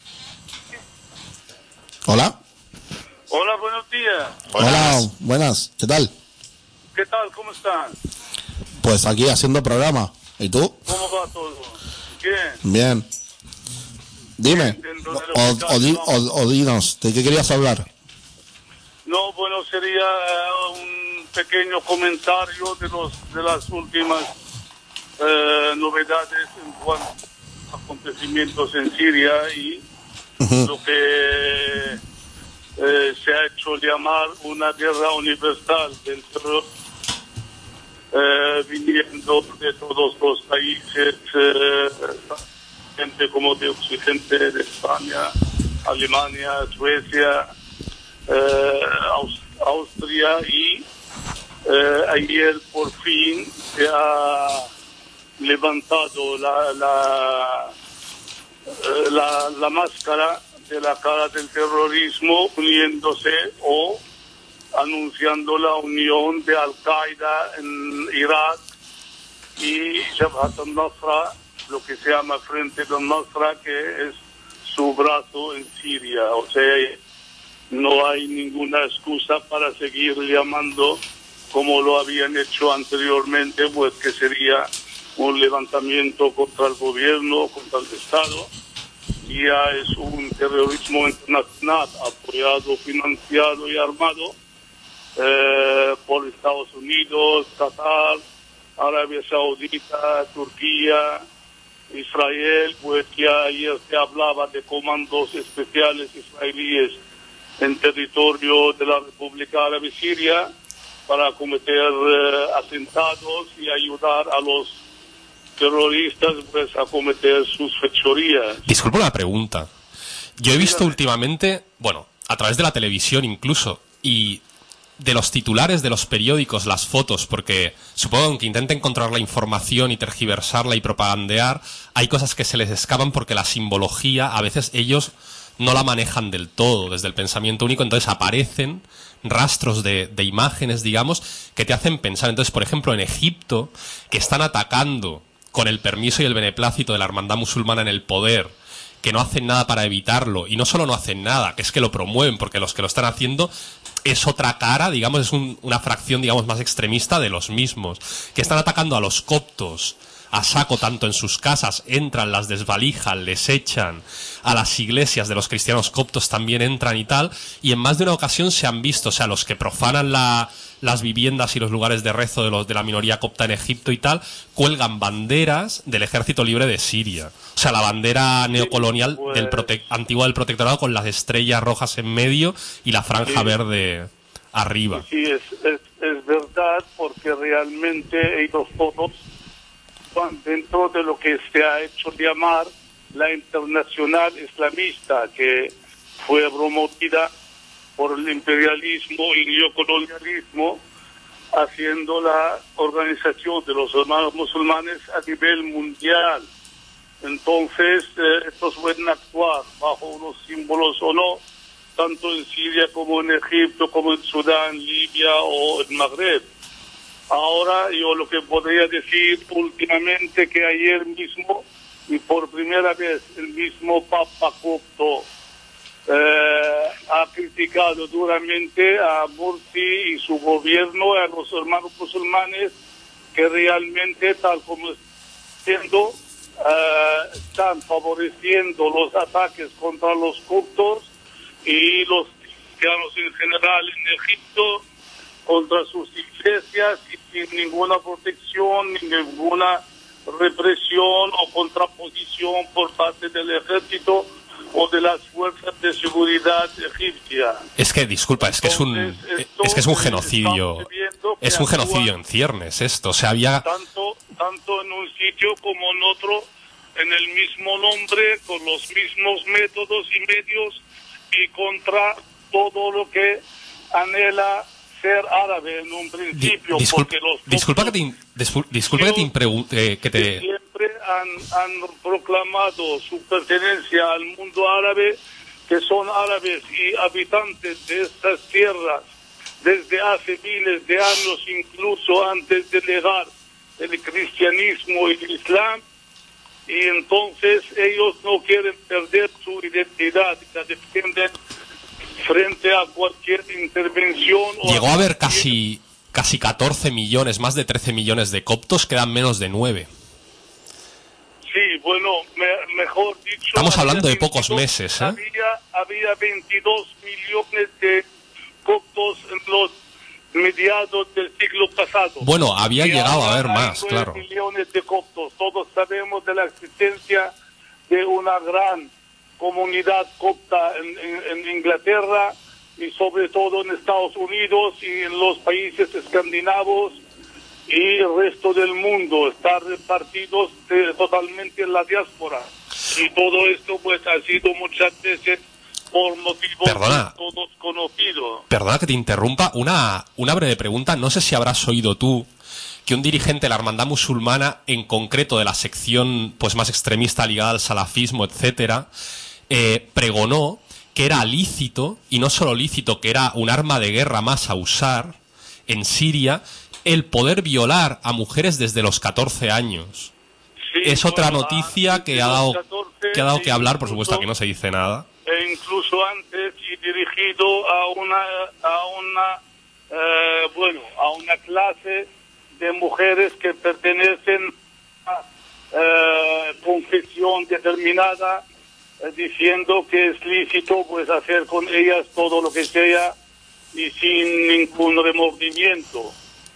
hola, Hola, buenos días. hola, buenas, ¿qué tal? ¿Qué tal? ¿Cómo están? Pues aquí haciendo programa. ¿Y tú? ¿Cómo va todo? Bien. Bien. Dime, Dentro de lo o, que o di- cabe, o- o dinos, ¿de qué querías hablar? No, bueno, sería eh, un pequeño comentario de los de las últimas eh, novedades en cuanto a acontecimientos en Siria y lo que eh, se ha hecho llamar una guerra universal del terror, eh, viniendo de todos los países, eh, gente como de Occidente, de España, Alemania, Suecia, eh, Aus- Austria y eh, ayer por fin se ha levantado la, la, eh, la, la máscara de la cara del terrorismo, uniéndose o anunciando la unión de Al-Qaeda en Irak y Jabhat al-Nusra, lo que se llama Frente al-Nusra, que es su brazo en Siria. O sea, no hay ninguna excusa para seguir llamando como lo habían hecho anteriormente, pues que sería un levantamiento contra el gobierno, contra el Estado. Ya es un terrorismo internacional apoyado, financiado y armado eh, por Estados Unidos, Qatar, Arabia Saudita, Turquía, Israel, pues ya ayer se hablaba de comandos especiales israelíes en territorio de la República Árabe Siria para cometer eh, atentados y ayudar a los terroristas pues a cometer sus fechorías. Disculpa una pregunta. Yo he visto últimamente, bueno, a través de la televisión incluso, y de los titulares de los periódicos, las fotos, porque supongo que intenten controlar la información y tergiversarla y propagandear, hay cosas que se les escapan porque la simbología, a veces ellos no la manejan del todo desde el pensamiento único, entonces aparecen rastros de, de imágenes, digamos, que te hacen pensar. Entonces, por ejemplo, en Egipto, que están atacando con el permiso y el beneplácito de la hermandad musulmana en el poder, que no hacen nada para evitarlo, y no solo no hacen nada, que es que lo promueven, porque los que lo están haciendo es otra cara, digamos, es un, una fracción, digamos, más extremista de los mismos, que están atacando a los coptos a saco, tanto en sus casas, entran, las desvalijan, les echan, a las iglesias de los cristianos coptos también entran y tal, y en más de una ocasión se han visto, o sea, los que profanan la, las viviendas y los lugares de rezo de los de la minoría copta en Egipto y tal, cuelgan banderas del Ejército Libre de Siria. O sea, la bandera neocolonial pues, del prote- antigua del protectorado con las estrellas rojas en medio y la franja sí. verde arriba. Sí, es, es, es verdad, porque realmente ellos todos van dentro de lo que se ha hecho llamar la Internacional Islamista, que fue promovida por el imperialismo y el neocolonialismo, haciendo la organización de los hermanos musulmanes a nivel mundial. Entonces, eh, estos pueden actuar bajo unos símbolos o no, tanto en Siria como en Egipto, como en Sudán, Libia o en Magreb. Ahora, yo lo que podría decir últimamente, que ayer mismo, y por primera vez, el mismo Papa Copto eh, ha criticado duramente a Mursi y su gobierno, a los hermanos musulmanes, que realmente, tal como está haciendo, Uh, están favoreciendo los ataques contra los coptos y los cristianos en general en Egipto contra sus iglesias, y sin ninguna protección, ni ninguna represión o contraposición por parte del ejército o de las fuerzas de seguridad egipcia. Es que, disculpa, es que es un Entonces, esto es que es un genocidio, es un genocidio en ciernes esto, o sea, había tanto tanto en un sitio como en otro, en el mismo nombre, con los mismos métodos y medios, y contra todo lo que anhela ser árabe en un principio. Di- disculpa, porque los disculpa que te in- discul- disculpa que te impregunte, que te siempre han, han proclamado su pertenencia al mundo árabe, que son árabes y habitantes de estas tierras desde hace miles de años, incluso antes de llegar el cristianismo y el islam, y entonces ellos no quieren perder su identidad, la defienden frente a cualquier intervención. llegó o a haber casi casi catorce millones, más de trece millones de coptos, quedan menos de nueve. Sí, bueno, me- mejor dicho... Estamos había hablando de pocos veintidós meses, ¿eh? Había, había veintidós millones de coptos en los mediados del siglo pasado. Bueno, había Y llegado a ahora haber hay más, nueve claro. millones de coptos. Todos sabemos de la existencia de una gran comunidad copta en, en, en Inglaterra, y sobre todo en Estados Unidos y en los países escandinavos y el resto del mundo. Están repartidos de, totalmente en la diáspora. Y todo esto pues ha sido muchas veces por motivos Perdona. todos conocidos. Perdona que te interrumpa, una, una breve pregunta. No sé si habrás oído tú que un dirigente de la hermandad musulmana, en concreto de la sección pues más extremista ligada al salafismo, etcétera, eh, pregonó que era lícito, y no solo lícito, que era un arma de guerra más a usar en Siria, el poder violar a mujeres desde los catorce años. Sí, Es otra bueno, noticia que ha desde dado los catorce, que ha dado que hablar, por incluso- supuesto, aquí no se dice nada. e incluso antes, y dirigido a una a una eh, bueno a una clase de mujeres que pertenecen a eh, confesión determinada, eh, diciendo que es lícito pues hacer con ellas todo lo que sea y sin ningún remordimiento.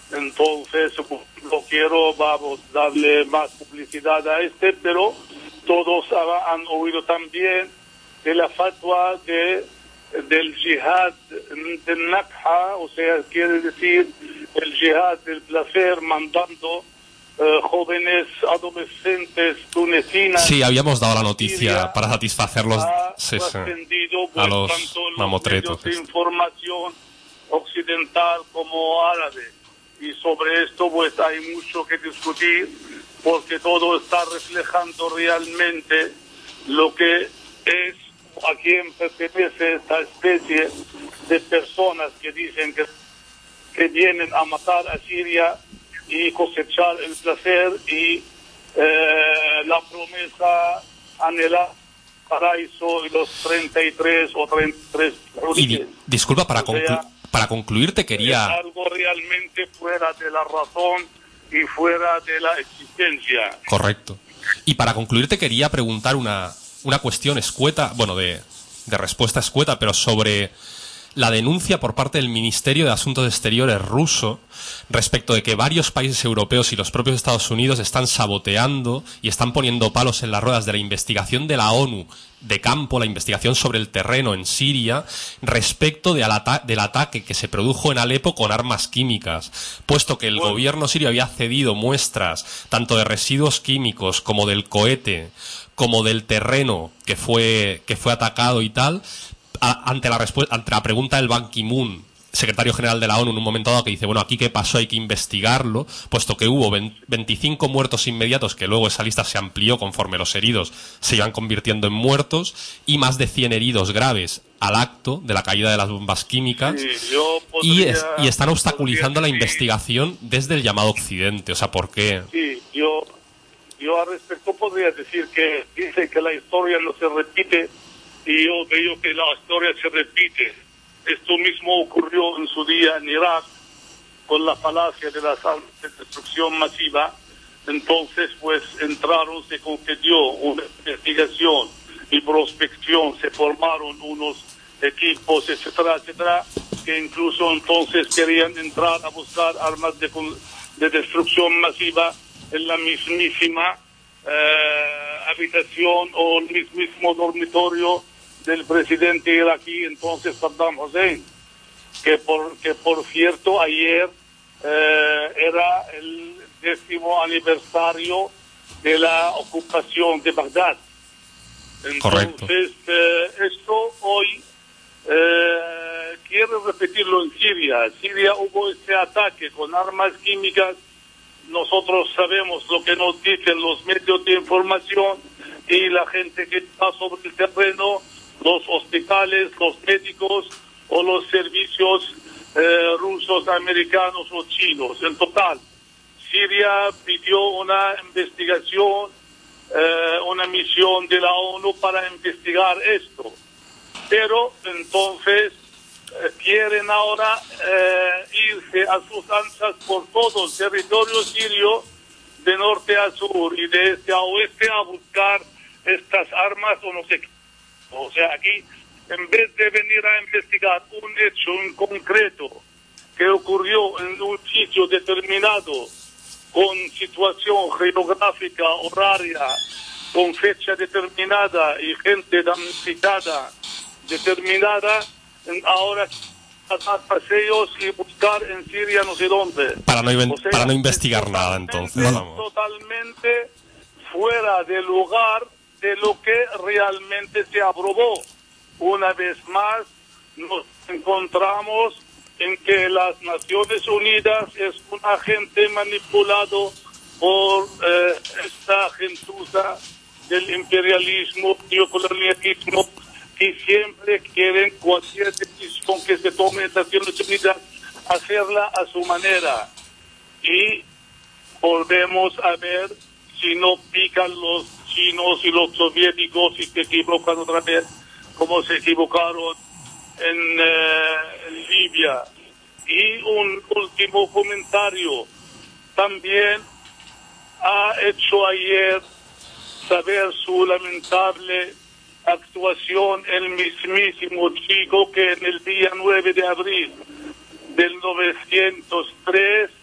Entonces, no quiero, vamos, darle más publicidad a este, pero todos han oído también de la fatwa de, del jihad del nakha, o sea, quiere decir el jihad del placer, mandando eh, jóvenes adolescentes tunecinas. Sí, habíamos dado la noticia Siria, para satisfacer los, ha sí, sí, trascendido, pues, a los tanto los mamotretos. medios de información occidental como árabe. Y sobre esto pues hay mucho que discutir, porque todo está reflejando realmente lo que es, a quién pertenece esta especie de personas que dicen que, que vienen a matar a Siria y cosechar el placer y eh, la promesa anhelada paraíso y los treinta y tres o treinta y tres Y di- disculpa, para, O sea, conclu- para concluir te es quería... algo realmente fuera de la razón y fuera de la existencia. Correcto. Y para concluir te quería preguntar una, una cuestión escueta, bueno, de, de respuesta escueta, pero sobre la denuncia por parte del Ministerio de Asuntos Exteriores ruso respecto de que varios países europeos y los propios Estados Unidos están saboteando y están poniendo palos en las ruedas de la investigación de la ONU de campo, la investigación sobre el terreno en Siria, respecto de al ata- del ataque que se produjo en Alepo con armas químicas, puesto que el Bueno. gobierno sirio había cedido muestras tanto de residuos químicos como del cohete, como del terreno que fue, que fue atacado y tal, a- ante la respu- ante la pregunta del Ban Ki-moon, secretario general de la ONU, en un momento dado, que dice, bueno, aquí qué pasó, hay que investigarlo, puesto que hubo vein- veinticinco muertos inmediatos, que luego esa lista se amplió conforme los heridos se iban convirtiendo en muertos, y más de cien heridos graves al acto de la caída de las bombas químicas, Sí, yo y, podría- es- y están obstaculizando la podría decir- investigación desde el llamado Occidente. O sea, ¿por qué? Sí, yo, yo al respecto podría decir que dice que la historia no se repite y yo veo que la historia se repite. Esto mismo ocurrió en su día en Irak con la falacia de las armas de destrucción masiva. Entonces, pues entraron, se concedió una investigación y prospección, se formaron unos equipos, etcétera, etcétera, que incluso entonces querían entrar a buscar armas de, con- de destrucción masiva en la mismísima eh, habitación o el mismísimo dormitorio del presidente iraquí, entonces Saddam Hussein, que por, que por cierto ayer eh, era el décimo aniversario de la ocupación de Bagdad. Correcto. Entonces, eh, esto hoy eh, quiere repetirlo en Siria. En Siria hubo este ataque con armas químicas. Nosotros sabemos lo que nos dicen los medios de información y la gente que está sobre el terreno, los hospitales, los médicos o los servicios eh, rusos, americanos o chinos. En total, Siria pidió una investigación, eh, una misión de la ONU para investigar esto. Pero entonces eh, quieren ahora eh, irse a sus anchas por todo el territorio sirio, de norte a sur y de este a oeste, a buscar estas armas o no sé qué. O sea, aquí, en vez de venir a investigar un hecho en concreto que ocurrió en un sitio determinado, con situación geográfica, horaria, con fecha determinada y gente damnificada determinada, ahora dar paseos y buscar en Siria no sé dónde. Para no, inven- O sea, para no investigar es nada, totalmente- entonces. Vamos. Totalmente fuera de lugar de lo que realmente se aprobó. Una vez más, nos encontramos en que las Naciones Unidas es un agente manipulado por eh, esta gentuza del imperialismo, neocolonialismo, que siempre quieren cualquier decisión que se tome en Naciones Unidas, hacerla a su manera. Y volvemos a ver si no pican los chinos y los soviéticos y se equivocan otra vez, como se equivocaron en, eh, en Libia. Y un último comentario. También ha hecho ayer saber su lamentable actuación el mismísimo chico que en el día nueve de abril del novecientos tres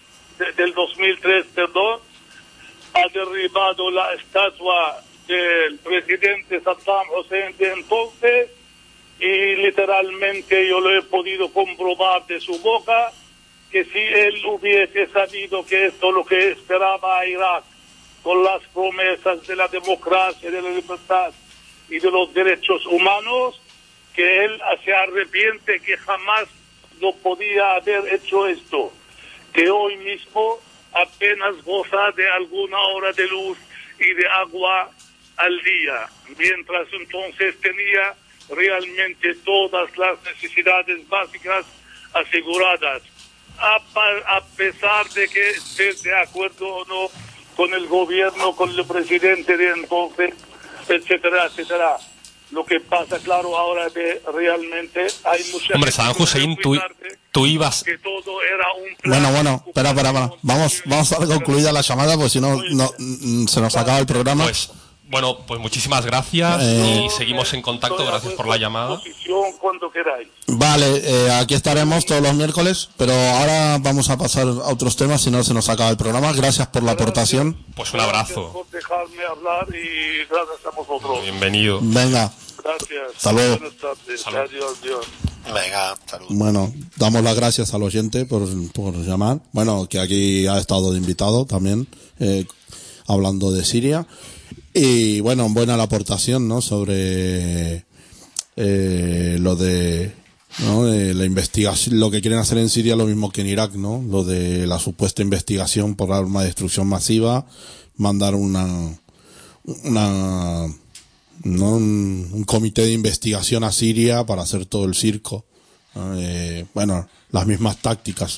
del dos mil tres, perdón, ha derribado la estatua del presidente Saddam Hussein de entonces, y literalmente yo lo he podido comprobar de su boca, que si él hubiese sabido que esto es lo que esperaba a Irak, con las promesas de la democracia, de la libertad y de los derechos humanos, que él se arrepiente que jamás no podía haber hecho esto, que hoy mismo apenas goza de alguna hora de luz y de agua al día, mientras entonces tenía realmente todas las necesidades básicas aseguradas, a, a pesar de que esté de acuerdo o no con el gobierno, con el presidente de entonces, etcétera, etcétera. Lo que pasa, claro, ahora de realmente hay mucha... Hombre, Saddam Hussein, tú, tú ibas... Que todo era un plan. Bueno, bueno, espera, espera, espera. Vamos, vamos a dar concluida la llamada, porque si no, no mm, se nos acaba el programa. Pues, bueno, pues muchísimas gracias Eh, y seguimos en contacto. Gracias por la llamada. Cuando queráis. Vale, eh, aquí estaremos todos los miércoles, pero ahora vamos a pasar a otros temas, si no se nos acaba el programa. Gracias por la aportación. Pues un abrazo. Gracias por dejarme hablar y gracias a vosotros. Bienvenido. Venga, Gracias. Hasta luego. Buenas tardes. Salud. Adiós, adiós. Venga, salud. bueno, damos las gracias al oyente por, por llamar. Bueno, que aquí ha estado de invitado también, eh, hablando de Siria. Y bueno, buena la aportación, ¿no? Sobre eh, lo de, ¿no? de la investigación, lo que quieren hacer en Siria, lo mismo que en Irak, ¿no? Lo de la supuesta investigación por arma de destrucción masiva, mandar una, una, ¿no? un, un comité de investigación a Siria para hacer todo el circo. ¿no? Eh, bueno, las mismas tácticas.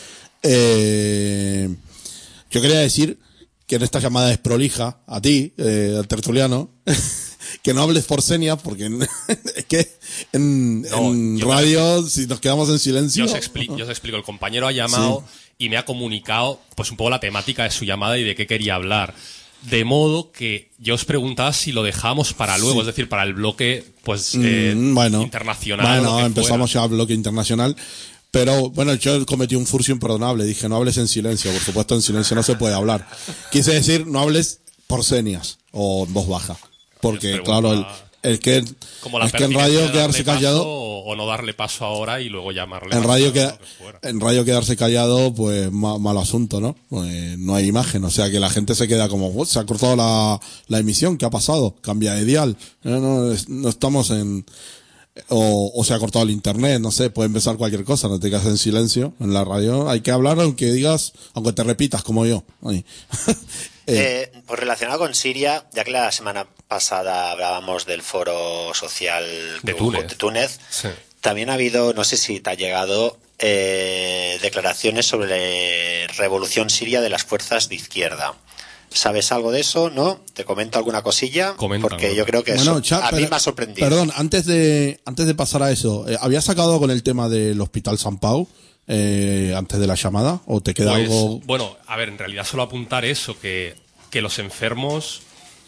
Eh, yo quería decir que en esta llamada desprolija a ti, eh, al tertuliano, que no hables por señas, porque en, es que en, No, en yo radio, si nos quedamos en silencio... Yo os, explico, yo os explico, el compañero ha llamado y me ha comunicado pues un poco la temática de su llamada y de qué quería hablar. De modo que yo os preguntaba si lo dejamos para luego, Sí. es decir, para el bloque pues eh, Mm, bueno, internacional. o lo Bueno, que empezamos fuera. ya al bloque internacional. Pero, bueno, yo cometí un furcio imperdonable. Dije, no hables en silencio. Por supuesto, en silencio no se puede hablar. Quise decir, no hables por señas o en voz baja. Porque, Pregunta- claro, el, el que, Como la es que en pertinencia radio de quedarse darle callado... paso o, o no darle paso ahora y luego llamarle. En más radio, tarde, queda, lo que fuera. en radio quedarse callado, pues ma- mal asunto, ¿no? Pues no hay imagen, o sea que la gente se queda como, "Oh, se ha cortado la, la emisión, ¿qué ha pasado? Cambia de dial, no, no, es- no estamos en, o, o se ha cortado el internet, no sé, puede empezar cualquier cosa, no te quedas en silencio, en la radio hay que hablar aunque digas, aunque te repitas como yo. Ay. Eh, Eh, pues relacionado con Siria, ya que la semana pasada hablábamos del foro social De que hubo Túnez. de Túnez, Sí. también ha habido, no sé si te ha llegado, eh, declaraciones sobre la revolución siria de las fuerzas de izquierda. ¿Sabes algo de eso? ¿No? ¿Te comento alguna cosilla? Comenta, Porque ¿no? yo creo que Bueno, eso Cha, a mí pero- me ha sorprendido. Perdón, antes de, antes de pasar a eso, eh, ¿habías sacado con el tema del Hospital San Pau, eh, antes de la llamada? ¿O te queda Pues, algo? bueno, a ver, en realidad solo apuntar eso, que, que los enfermos,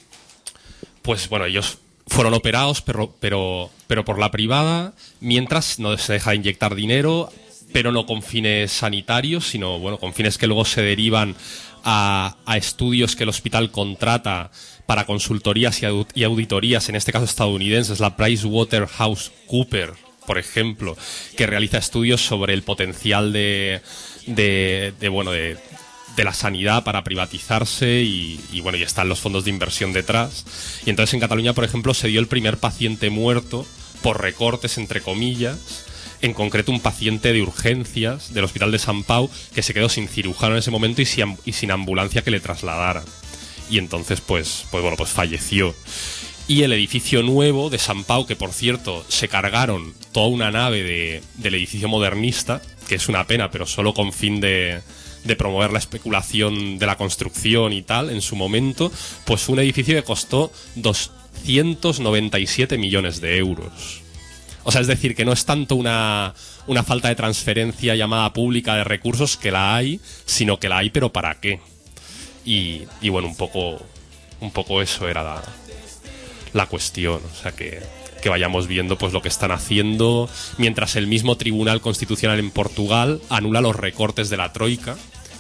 pues bueno, ellos fueron operados, pero, pero, pero por la privada, mientras no se deja de inyectar dinero, pero no con fines sanitarios, sino bueno, con fines que luego se derivan a, a estudios que el hospital contrata para consultorías y, au- y auditorías, en este caso estadounidenses, la PricewaterhouseCoopers, por ejemplo, que realiza estudios sobre el potencial de, de, de, bueno, de, de la sanidad para privatizarse y, y bueno, y están los fondos de inversión detrás. Y entonces en Cataluña, por ejemplo, se dio el primer paciente muerto por recortes, entre comillas, en concreto un paciente de urgencias del Hospital de Sant Pau que se quedó sin cirujano en ese momento y sin, y sin ambulancia que le trasladara. Y entonces, pues, pues bueno, pues falleció. Y el edificio nuevo de Sant Pau, que por cierto se cargaron toda una nave de, del edificio modernista, que es una pena, pero solo con fin de, de promover la especulación de la construcción y tal, en su momento, pues fue un edificio que costó doscientos noventa y siete millones de euros. O sea, es decir, que no es tanto una, una falta de transferencia llamada pública de recursos, que la hay, sino que la hay, pero ¿para qué? Y, y bueno, un poco, un poco eso era la, la cuestión. O sea, que, que vayamos viendo pues lo que están haciendo, mientras el mismo Tribunal Constitucional en Portugal anula los recortes de la Troika,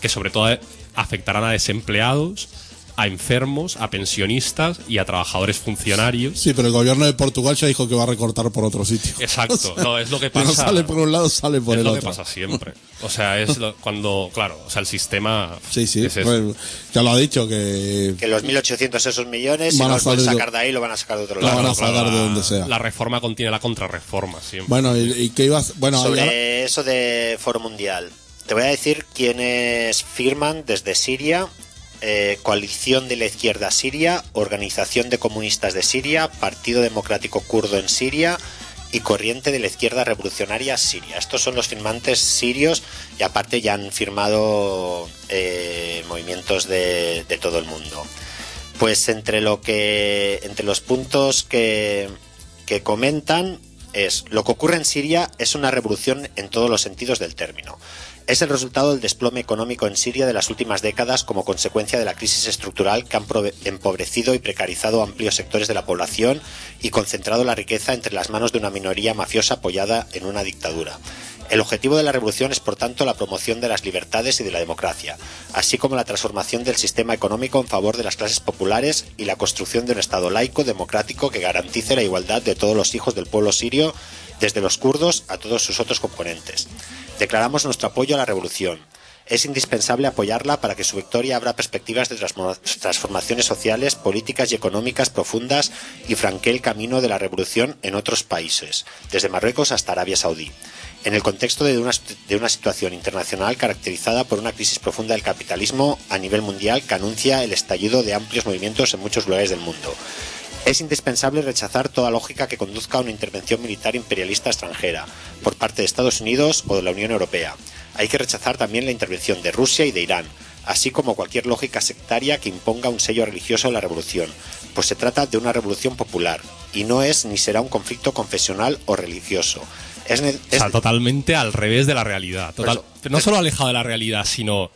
que sobre todo afectarán a desempleados, a enfermos, a pensionistas y a trabajadores funcionarios. Sí, pero el gobierno de Portugal ya dijo que va a recortar por otro sitio. Exacto, O sea, no, es lo que que no pasa. sale por un lado, sale por es el lo otro. que pasa siempre. O sea, es lo- cuando, claro, o sea, el sistema. Sí, sí, es eso. pues, ya lo ha dicho que Que los mil ochocientos esos millones, si Van no a los pueden salir de- sacar de ahí, lo van a sacar de otro Lo lado. van a sacar de donde sea. La reforma contiene la contrarreforma siempre. bueno, y, y que ibas, bueno, Sobre ahora- eso de Foro Mundial, te voy a decir quiénes firman desde Siria: eh, Coalición de la Izquierda Siria, Organización de Comunistas de Siria, Partido Democrático Kurdo en Siria y Corriente de la Izquierda Revolucionaria Siria. Estos son los firmantes sirios, y aparte ya han firmado eh, movimientos de, de todo el mundo. Pues entre lo que entre los puntos que, que comentan es: lo que ocurre en Siria es una revolución en todos los sentidos del término. Es el resultado del desplome económico en Siria de las últimas décadas como consecuencia de la crisis estructural que han prove- empobrecido y precarizado amplios sectores de la población y concentrado la riqueza entre las manos de una minoría mafiosa apoyada en una dictadura. El objetivo de la revolución es, por tanto, la promoción de las libertades y de la democracia, así como la transformación del sistema económico en favor de las clases populares y la construcción de un Estado laico, democrático, que garantice la igualdad de todos los hijos del pueblo sirio, desde los kurdos a todos sus otros componentes. Declaramos nuestro apoyo a la revolución. Es indispensable apoyarla para que su victoria abra perspectivas de transmo- transformaciones sociales, políticas y económicas profundas y franquee el camino de la revolución en otros países, desde Marruecos hasta Arabia Saudí, en el contexto de una, de una situación internacional caracterizada por una crisis profunda del capitalismo a nivel mundial que anuncia el estallido de amplios movimientos en muchos lugares del mundo. Es indispensable rechazar toda lógica que conduzca a una intervención militar imperialista extranjera por parte de Estados Unidos o de la Unión Europea. Hay que rechazar también la intervención de Rusia y de Irán, así como cualquier lógica sectaria que imponga un sello religioso a la revolución, pues se trata de una revolución popular y no es ni será un conflicto confesional o religioso. Es, ne- O es- sea, totalmente al revés de la realidad. Total, Por eso- no solo alejado de la realidad, sino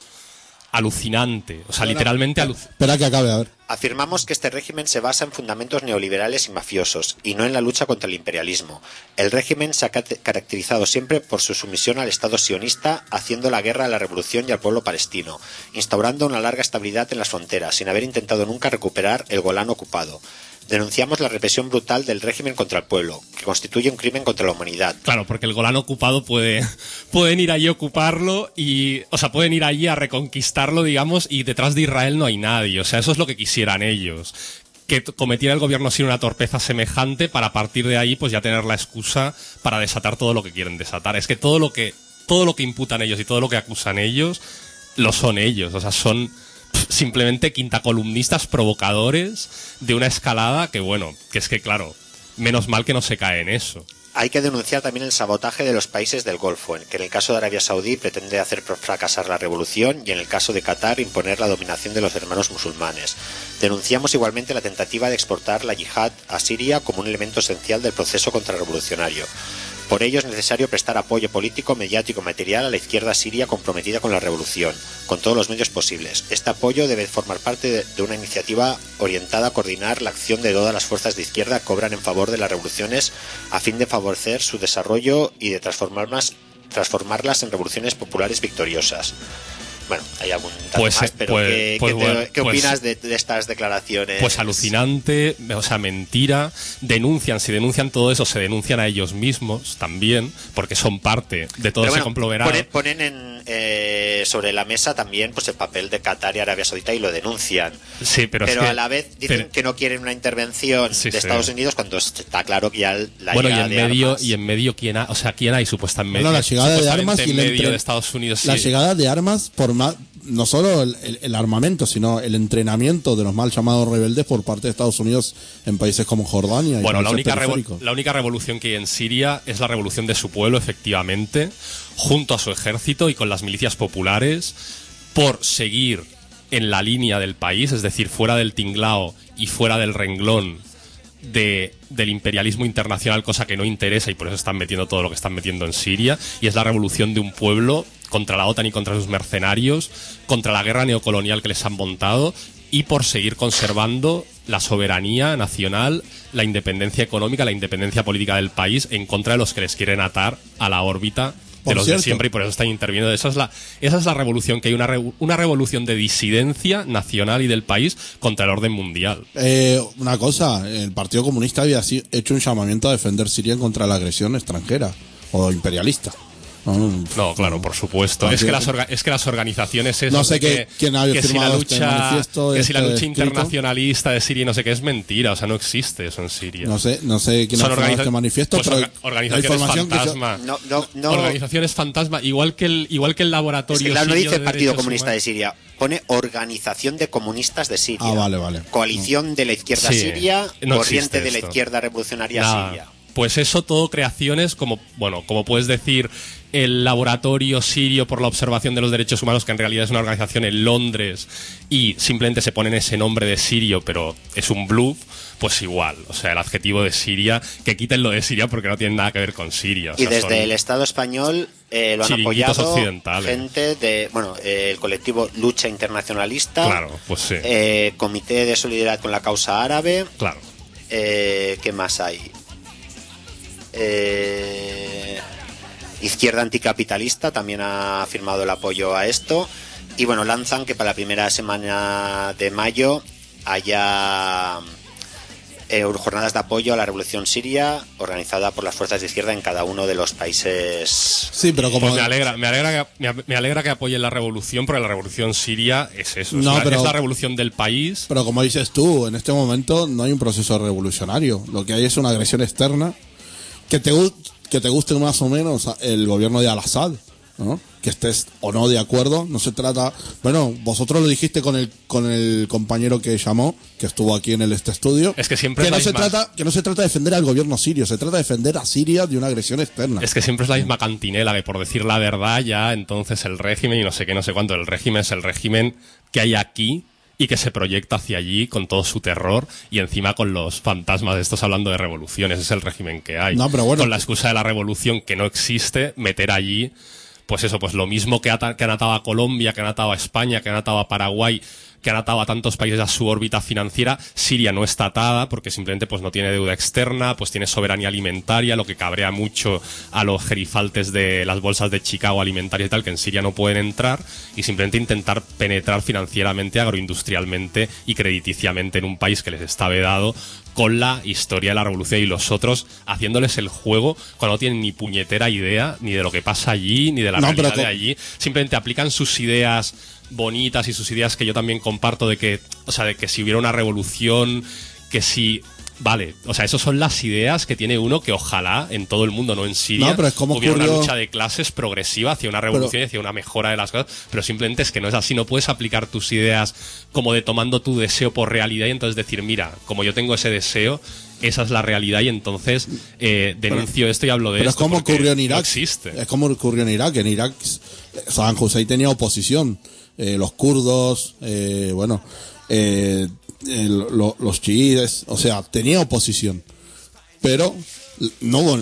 alucinante. O sea, literalmente alucinante. espera que acabe, a ver. Afirmamos que este régimen se basa en fundamentos neoliberales y mafiosos, y no en la lucha contra el imperialismo. El régimen se ha cate- caracterizado siempre por su sumisión al Estado sionista, haciendo la guerra a la revolución y al pueblo palestino, instaurando una larga estabilidad en las fronteras, sin haber intentado nunca recuperar el Golán ocupado. Denunciamos la represión brutal del régimen contra el pueblo, que constituye un crimen contra la humanidad. Claro, porque el Golán ocupado puede, pueden ir allí a ocuparlo y, o sea, pueden ir allí a reconquistarlo, digamos, y detrás de Israel no hay nadie. O sea, eso es lo que quisieran ellos. Que t- cometiera el gobierno sin una torpeza semejante para a partir de ahí, pues ya tener la excusa para desatar todo lo que quieren desatar. Es que todo lo que, todo lo que imputan ellos y todo lo que acusan ellos, lo son ellos. O sea, son simplemente quintacolumnistas provocadores de una escalada que, bueno, que es que, claro, menos mal que no se cae en eso. Hay que denunciar también el sabotaje de los países del Golfo, en que en el caso de Arabia Saudí pretende hacer fracasar la revolución y en el caso de Qatar imponer la dominación de los hermanos musulmanes. Denunciamos igualmente la tentativa de exportar la yihad a Siria como un elemento esencial del proceso contrarrevolucionario. Por ello es necesario prestar apoyo político, mediático y material a la izquierda siria comprometida con la revolución, con todos los medios posibles. Este apoyo debe formar parte de, de una iniciativa orientada a coordinar la acción de todas las fuerzas de izquierda que obran en favor de las revoluciones a fin de favorecer su desarrollo y de transformarlas, transformarlas en revoluciones populares victoriosas. Bueno, hay algún dato Pues, más, pero pues- ¿qué, pues qué te- bueno, qué pues- opinas de, de estas declaraciones? Pues alucinante, o sea, mentira. Denuncian, si denuncian todo eso, se denuncian a ellos mismos también, porque son parte de todo Pero ese bueno, conglomerado. Ponen, ponen en, eh, sobre la mesa también pues el papel de Qatar y Arabia Saudita y lo denuncian. Sí, pero, Pero, es que- a la vez dicen pero- que no quieren una intervención Sí, de sí. Estados Unidos cuando está claro que ya la bueno, y llegada en de medio, armas- y en medio quién ha, o sea, quién hay supuestamente. Bueno, la llegada de supuestamente armas y en el medio entre- de Estados Unidos. La sí. llegada de armas por más, no solo el, el- el armamento, sino el entrenamiento de los mal llamados rebeldes por parte de Estados Unidos en países como Jordania y Bueno, la países única, revol- periféricos. la única revolución que hay en Siria es la revolución de su pueblo, efectivamente, junto a su ejército y con las milicias populares, por seguir en la línea del país, es decir, fuera del tinglao y fuera del renglón de, del imperialismo internacional, cosa que no interesa y por eso están metiendo todo lo que están metiendo en Siria, y es la revolución de un pueblo contra la OTAN y contra sus mercenarios, contra la guerra neocolonial que les han montado y por seguir conservando la soberanía nacional, la independencia económica, la independencia política del país en contra de los que les quieren atar a la órbita Por de los cierto. de siempre, y por eso están interviniendo. Esa es la, esa es la revolución, que hay una, re- una revolución de disidencia nacional y del país contra el orden mundial. Eh, una cosa, el Partido Comunista había así- hecho un llamamiento a defender Siria contra la agresión extranjera o imperialista. No, No, claro, por supuesto. Ah, Es sí. que las, orga- es que las organizaciones esas No sé de qué- que, quién había que si la firmado este lucha, manifiesto, que si la este lucha escrito. internacionalista de Siria y no sé qué es mentira, o sea, no existe eso en Siria. no sé, no sé quién Son ha firmado organiza- este manifiesto, pues pero orga- la organizaciones información que yo- fantasma. No, no, no. Organizaciones fantasma, igual que el, igual que el Es laboratorio que claro, no sirio dice de Partido Derechos Comunista de Humanos. Siria, pone Organización de Comunistas de Siria. Ah, vale, vale. Coalición de la Izquierda Sí, Siria, no Corriente existe de la esto. Izquierda Revolucionaria Nada. Siria. Pues eso todo creaciones como, bueno, como puedes decir, el Laboratorio Sirio por la Observación de los Derechos Humanos, que en realidad es una organización en Londres y simplemente se ponen ese nombre de sirio, pero es un bluff, pues igual. O sea, el adjetivo de Siria, que quiten lo de Siria porque no tiene nada que ver con Siria. O Y sea, desde son- el Estado español eh, lo han chiringuitos apoyado occidentales. gente de, bueno, eh, el colectivo Lucha Internacionalista, Claro, pues sí, eh, Comité de Solidaridad con la Causa Árabe, claro. eh, ¿qué más hay? Eh, Izquierda Anticapitalista también ha firmado el apoyo a esto. Y bueno, lanzan que para la primera semana de mayo haya eh, jornadas de apoyo a la revolución siria organizada por las fuerzas de izquierda en cada uno de los países. Sí, pero como Pues me alegra, me alegra que, me, me alegra que apoyen la revolución, porque la revolución siria es eso, es, No, la, pero- es la revolución del país. Pero como dices tú, en este momento no hay un proceso revolucionario. Lo que hay es una agresión externa. Que te, gu- que te guste más o menos el gobierno de Al-Assad, ¿no? Que estés o no de acuerdo. No se trata... Bueno, vosotros lo dijiste con el con el compañero que llamó, que estuvo aquí en el, este estudio. Es que siempre es no la se misma- trata Que no se trata de defender al gobierno sirio, se trata de defender a Siria de una agresión externa. Es que siempre es la misma cantinela, que por decir la verdad ya entonces el régimen y no sé qué, no sé cuánto, el régimen es el régimen que hay aquí y que se proyecta hacia allí con todo su terror y encima con los fantasmas de estos hablando de revoluciones, es el régimen que hay. No, pero bueno. Con la excusa de la revolución que no existe, meter allí, pues eso, pues lo mismo que, ata- que han atado a Colombia, que han atado a España, que han atado a Paraguay, que han atado a tantos países a su órbita financiera. Siria no está atada porque simplemente pues no tiene deuda externa, pues tiene soberanía alimentaria, lo que cabrea mucho a los gerifaltes de las bolsas de Chicago alimentarias y tal, que en Siria no pueden entrar, y simplemente intentar penetrar financieramente, agroindustrialmente y crediticiamente en un país que les está vedado, con la historia de la revolución y los otros haciéndoles el juego cuando no tienen ni puñetera idea ni de lo que pasa allí, ni de la No, realidad pero de co- allí. Simplemente aplican sus ideas bonitas y sus ideas que yo también comparto de que, o sea, de que si hubiera una revolución, que si... Vale, o sea, esas son las ideas que tiene uno que ojalá en todo el mundo, no en Siria, No, pero es como hubiera una ocurrió- lucha de clases progresiva hacia una revolución y hacia una mejora de las cosas, pero simplemente es que no es así, no puedes aplicar tus ideas como de tomando tu deseo por realidad y entonces decir, mira, como yo tengo ese deseo, esa es la realidad y entonces eh, denuncio esto y hablo de Pero es esto. como porque ocurrió en Irak. No existe. Es como ocurrió en Irak. En Irak Saddam Hussein tenía oposición. Eh, los kurdos, eh, bueno, eh, eh, lo- los chiíes, o sea, tenía oposición. Pero no hubo,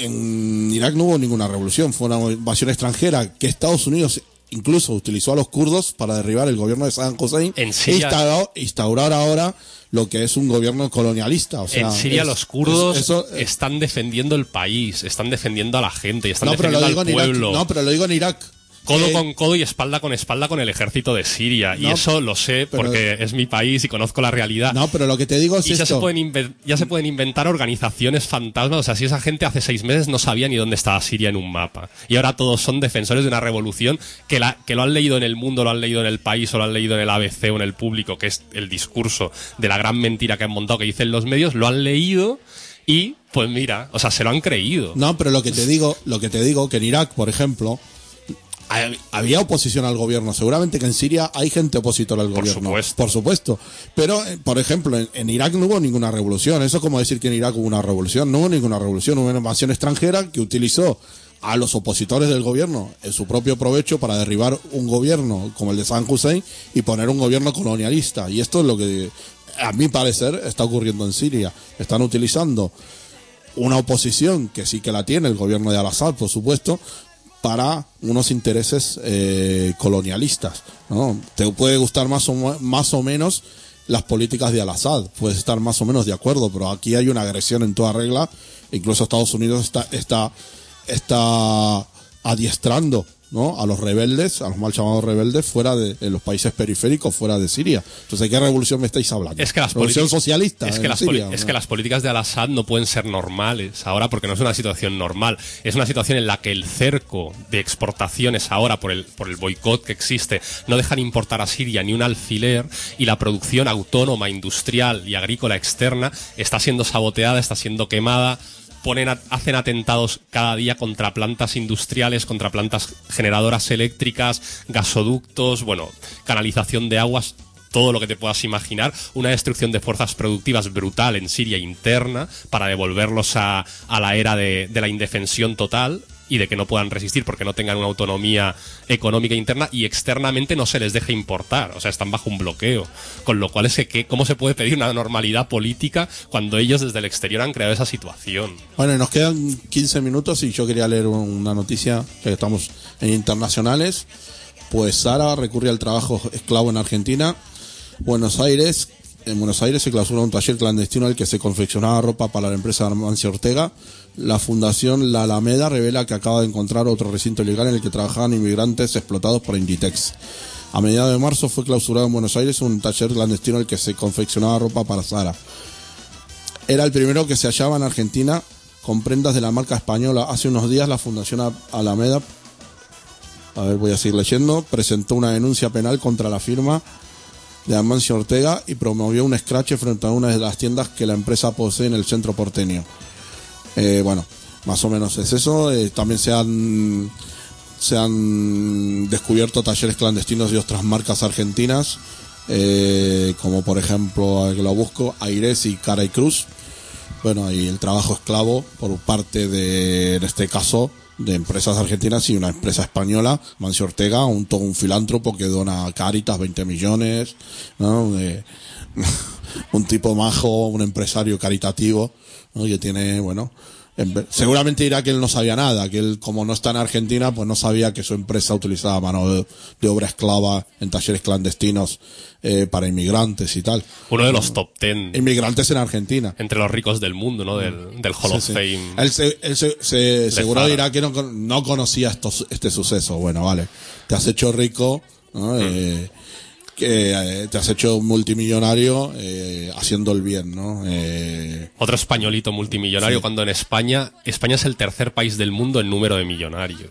en Irak no hubo ninguna revolución. Fue una invasión extranjera que Estados Unidos incluso utilizó a los kurdos para derribar el gobierno de Saddam Hussein En e Siria- instaurar, instaurar ahora lo que es un gobierno colonialista. O sea, en Siria es- los kurdos es- eso, eh, están defendiendo el país, están defendiendo a la gente y están no, pero lo defendiendo digo al en Irak. pueblo. No, pero lo digo en Irak. Codo Eh, con codo y espalda con espalda con el ejército de Siria. y No, eso lo sé pero- porque es mi país y conozco la realidad. No, pero lo que te digo es y ya se, esto. pueden inven- ya se pueden inventar organizaciones fantasmas. O sea, si esa gente hace seis meses no sabía ni dónde estaba Siria en un mapa. Y ahora todos son defensores de una revolución que, la, que lo han leído en El Mundo, lo han leído en El País o lo han leído en el A B C o en El Público, que es el discurso de la gran mentira que han montado que dicen los medios. Lo han leído y, pues mira, o sea, se lo han creído. No, pero lo que te digo, lo que te digo, que en Irak, por ejemplo, hay- había oposición al gobierno. Seguramente que en Siria hay gente opositora al Por gobierno. supuesto. Por supuesto. Pero, eh, por ejemplo, en, en Irak no hubo ninguna revolución. Eso es como decir que en Irak hubo una revolución. No hubo ninguna revolución. Hubo una invasión extranjera que utilizó a los opositores del gobierno en su propio provecho para derribar un gobierno como el de Saddam Hussein y poner un gobierno colonialista. Y esto es lo que, a mi parecer, está ocurriendo en Siria. Están utilizando una oposición que sí que la tiene el gobierno de Al-Assad, por supuesto, para unos intereses eh, colonialistas, ¿no? Te puede gustar más o, más o menos las políticas de Al-Assad, puedes estar más o menos de acuerdo, pero aquí hay una agresión en toda regla. Incluso Estados Unidos está está está adiestrando, ¿no?, a los rebeldes, a los mal llamados rebeldes, fuera de, de los países periféricos, fuera de Siria. Entonces, ¿de qué revolución me estáis hablando? Es que las revolución políticas- socialista. Es que, en las, Siria, poli- es ¿no? que las políticas de Al-Assad no pueden ser normales ahora porque no es una situación normal. Es una situación en la que el cerco de exportaciones ahora por el, por el boicot que existe no dejan importar a Siria ni un alfiler y la producción autónoma, industrial y agrícola externa está siendo saboteada, está siendo quemada. Ponen a- hacen atentados cada día contra plantas industriales, contra plantas generadoras eléctricas, gasoductos, bueno, canalización de aguas, todo lo que te puedas imaginar. Una destrucción de fuerzas productivas brutal en Siria interna para devolverlos a, a la era de, de la indefensión total y de que no puedan resistir porque no tengan una autonomía económica interna, y externamente no se les deja importar, o sea, están bajo un bloqueo, con lo cual es que ¿cómo se puede pedir una normalidad política cuando ellos desde el exterior han creado esa situación? Bueno, y nos quedan quince minutos y yo quería leer una noticia, que estamos en internacionales. Pues Zara recurre al trabajo esclavo en Argentina. Buenos Aires, en Buenos Aires se clausura un taller clandestino en el que se confeccionaba ropa para la empresa Amancio Ortega. La fundación La Alameda revela que acaba de encontrar otro recinto ilegal en el que trabajaban inmigrantes explotados por Inditex. A mediados de marzo fue clausurado en Buenos Aires un taller clandestino en el que se confeccionaba ropa para Zara. Era el primero que se hallaba en Argentina con prendas de la marca española. Hace unos días la Fundación Alameda, a ver, voy a seguir leyendo, presentó una denuncia penal contra la firma de Amancio Ortega y promovió un escrache frente a una de las tiendas que la empresa posee en el centro porteño. Eh, bueno, más o menos es eso. Eh, también se han se han descubierto talleres clandestinos de otras marcas argentinas, eh, como por ejemplo, que lo busco, Aires y Cara y Cruz. Bueno, y el trabajo esclavo por parte de, en este caso, de empresas argentinas y una empresa española, Amancio Ortega, un, todo un filántropo que dona a Cáritas veinte millones, ¿no? De, un tipo majo, un empresario caritativo, ¿no?, que tiene, bueno, en, seguramente dirá que él no sabía nada, que él, como no está en Argentina, pues no sabía que su empresa utilizaba mano de, de obra esclava en talleres clandestinos eh, para inmigrantes y tal. Uno de los top ten Inmigrantes en Argentina. entre los ricos del mundo, ¿no? Del, del Hall Sí, of sí. Fame. Él, se, él se, se- seguro Zara. dirá que no, con- no conocía estos, este suceso. Bueno, vale. Te has hecho rico, ¿no? Eh, que eh, te has hecho multimillonario eh, haciendo el bien, ¿no? Eh, Otro españolito multimillonario, Sí. cuando en España, España es el tercer país del mundo en número de millonarios.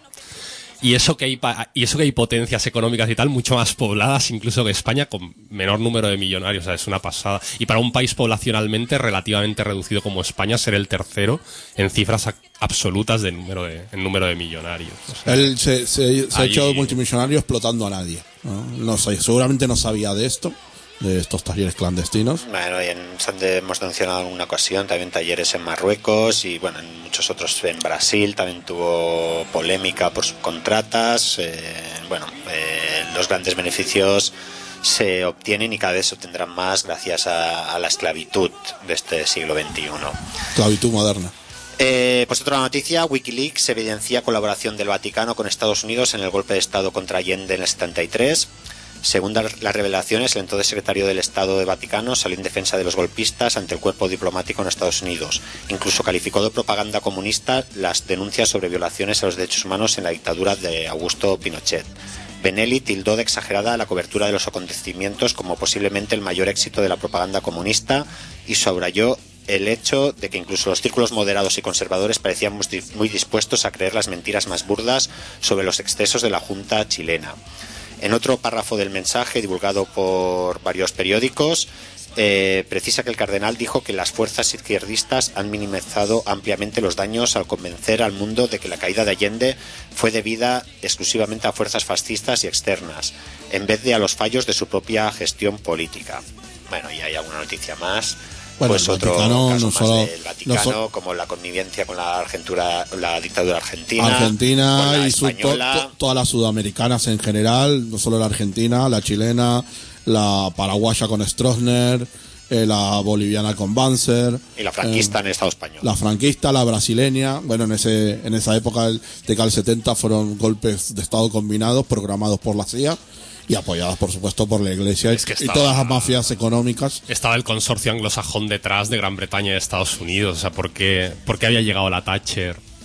Y eso que hay pa- y eso que hay potencias económicas y tal mucho más pobladas incluso que España, con menor número de millonarios, o sea, es una pasada. Y para un país poblacionalmente relativamente reducido como España, ser el tercero en cifras a- absolutas de número de, en número de millonarios. O sea, él se, se, se ha Ahí- hecho multimillonario explotando a nadie, ¿no? No sé, seguramente no sabía de esto, de estos talleres clandestinos. Bueno, y en, hemos mencionado en una ocasión también talleres en Marruecos y bueno, en muchos otros. En Brasil también tuvo polémica por subcontratas. Eh, bueno, eh, los grandes beneficios se obtienen y cada vez se obtendrán más gracias a, a la esclavitud de este siglo veintiuno. Esclavitud moderna. Eh, pues otra noticia, Wikileaks evidencia colaboración del Vaticano con Estados Unidos en el golpe de Estado contra Allende en el setenta y tres. Según las revelaciones, el entonces secretario del Estado de Vaticano salió en defensa de los golpistas ante el cuerpo diplomático en Estados Unidos. Incluso calificó de propaganda comunista las denuncias sobre violaciones a los derechos humanos en la dictadura de Augusto Pinochet. Benelli tildó de exagerada la cobertura de los acontecimientos como posiblemente el mayor éxito de la propaganda comunista y subrayó el hecho de que incluso los círculos moderados y conservadores parecían muy dispuestos a creer las mentiras más burdas sobre los excesos de la Junta chilena. En otro párrafo del mensaje, divulgado por varios periódicos, eh, precisa que el cardenal dijo que las fuerzas izquierdistas han minimizado ampliamente los daños al convencer al mundo de que la caída de Allende fue debida exclusivamente a fuerzas fascistas y externas, en vez de a los fallos de su propia gestión política. Bueno, y hay alguna noticia más. Bueno, Pues el otro Vaticano caso no más solo- del Vaticano, no so- como la connivencia con la, Argentura, la dictadura argentina, Argentina con la y su- to- española. to- todas las sudamericanas en general, no solo la argentina, la chilena, la paraguaya con Stroessner, eh, la boliviana con Banzer, Y la franquista eh, en el Estado español. la franquista, la brasileña. Bueno, en ese en esa época del- de Cal setenta fueron golpes de Estado combinados programados por la C I A y apoyados, por supuesto, por la Iglesia Es que y estaba- todas las mafias económicas. Estaba el consorcio anglosajón detrás de Gran Bretaña y de Estados Unidos. O sea, ¿por qué, por qué había llegado la Thatcher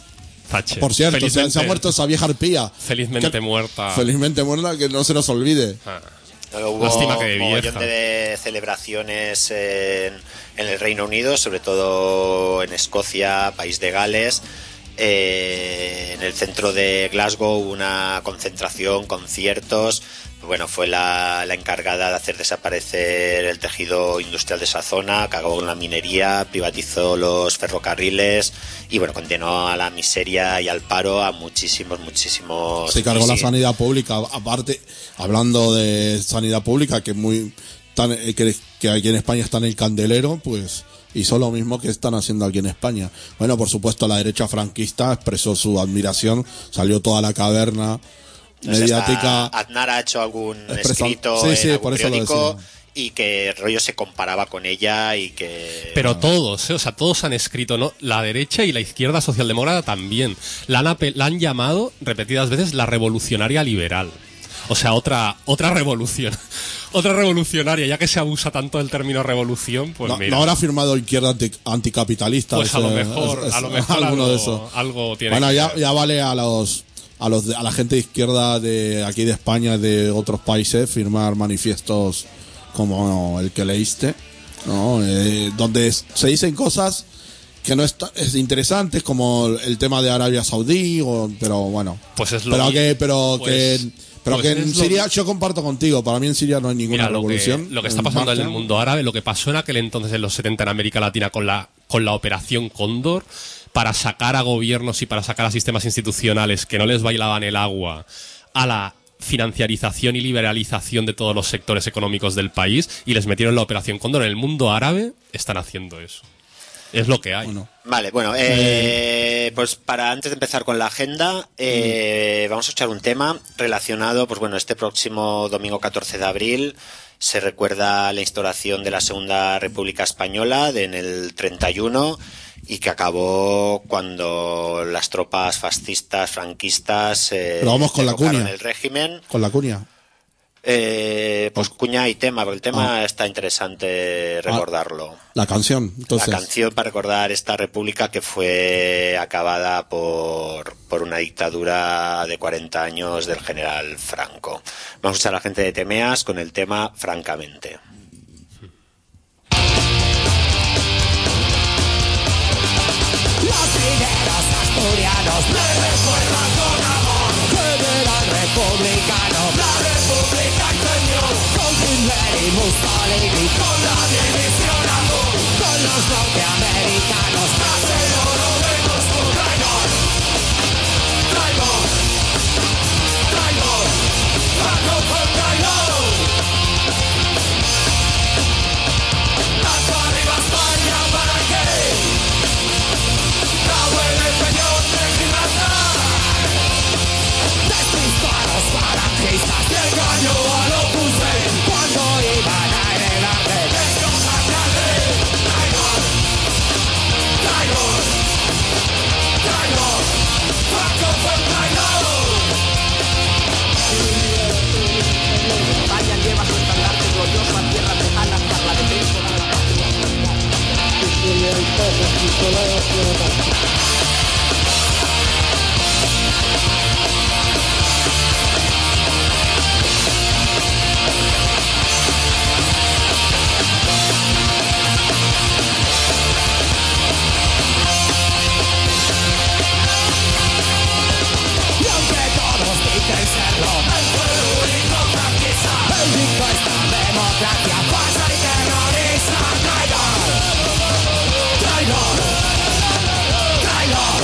Thatcher. Por cierto, se, Felizmente- se ha muerto esa vieja arpía. Felizmente Que- muerta. Felizmente muerta, que no se nos olvide. Ah. Hubo Lástima que de un mogollón vieja. de celebraciones en, en el Reino Unido, sobre todo en Escocia, País de Gales. Eh, en el centro de Glasgow hubo una concentración, conciertos. Bueno, fue la, la encargada de hacer desaparecer el tejido industrial de esa zona, acabó con la minería, privatizó los ferrocarriles y bueno, condenó a la miseria y al paro a muchísimos, muchísimos... Se cargó y la sí, sanidad pública. Aparte, hablando de sanidad pública, que muy tan, eh, que, que aquí en España está en el candelero, pues hizo lo mismo que están haciendo aquí en España. Bueno, por supuesto, la derecha franquista expresó su admiración, salió toda la caverna no sé, mediática. hasta Aznar ha hecho algún Expresa- escrito sí, en sí, algún por eso lo periódico decía. y que rollo se comparaba con ella y que... Pero todos, ¿eh? O sea, todos han escrito, ¿no? La derecha y la izquierda socialdemócrata también. La han, ape- la han llamado repetidas veces la revolucionaria liberal. O sea, otra otra revolución. Otra revolucionaria, ya que se abusa tanto del término revolución, pues no, mira. no habrá firmado izquierda anti- anticapitalista. Pues a ese- lo mejor, es- a lo es- mejor alguno algo, de esos. algo tiene Bueno, que ya, ver. ya vale a los a los de- a la gente de izquierda de aquí de España, de otros países, firmar manifiestos como el que leíste, ¿no? Eh, donde es- se dicen cosas que no está, es interesantes, como el tema de Arabia Saudí, o, pero bueno. Pues es lo pero mi- que pero pues- que pero pues que en es lo Siria mi- yo comparto contigo. Para mí en Siria no hay ninguna Mira, lo que, revolución. lo que está pasando en el mundo árabe, lo que pasó en aquel entonces en los setenta en América Latina con la, con la Operación Cóndor, para sacar a gobiernos y para sacar a sistemas institucionales que no les bailaban el agua a la financiarización y liberalización de todos los sectores económicos del país y les metieron la Operación Cóndor. En el mundo árabe están haciendo eso. Es lo que hay. Bueno. Vale, bueno, eh, pues para antes de empezar con la agenda, eh, vamos a echar un tema relacionado, pues bueno, este próximo domingo catorce de abril se recuerda la instauración de la Segunda República Española de, en el treinta y uno y que acabó cuando las tropas fascistas, franquistas eh, Pero vamos con la derrocaron cuña. el régimen. Con la cuña. Eh, pues cuña y tema, porque el tema Ah. está interesante recordarlo. La canción, entonces. La canción para recordar esta república que fue acabada por, por una dictadura de cuarenta años del general Franco. Vamos a escuchar a la gente de Temeas con el tema Francamente. Los mineros asturianos me recuerdan con amor que eran republicanos. La república entendió con Hitler y Mussolini, con la división azul, con los norteamericanos. Tras el oro de Moscú, traidor, traidor, traidor, Franco fue un traidor. Tanto arriba España, ¿para qué? En el peñón de Gibraltar, despistados falangistas y engañó al Opus Dei cuando iban a heredarte el comandante. Traidor, traidor, traidor, Franco fue un traidor. España lleva su estandarte glorioso a tierras lejanas para la defensa de la patria. Y aunque todos dicen serlo, él fue el único franquista. Él dictó esta democracia falsa y terrorista. Traidor, traidor, traidor,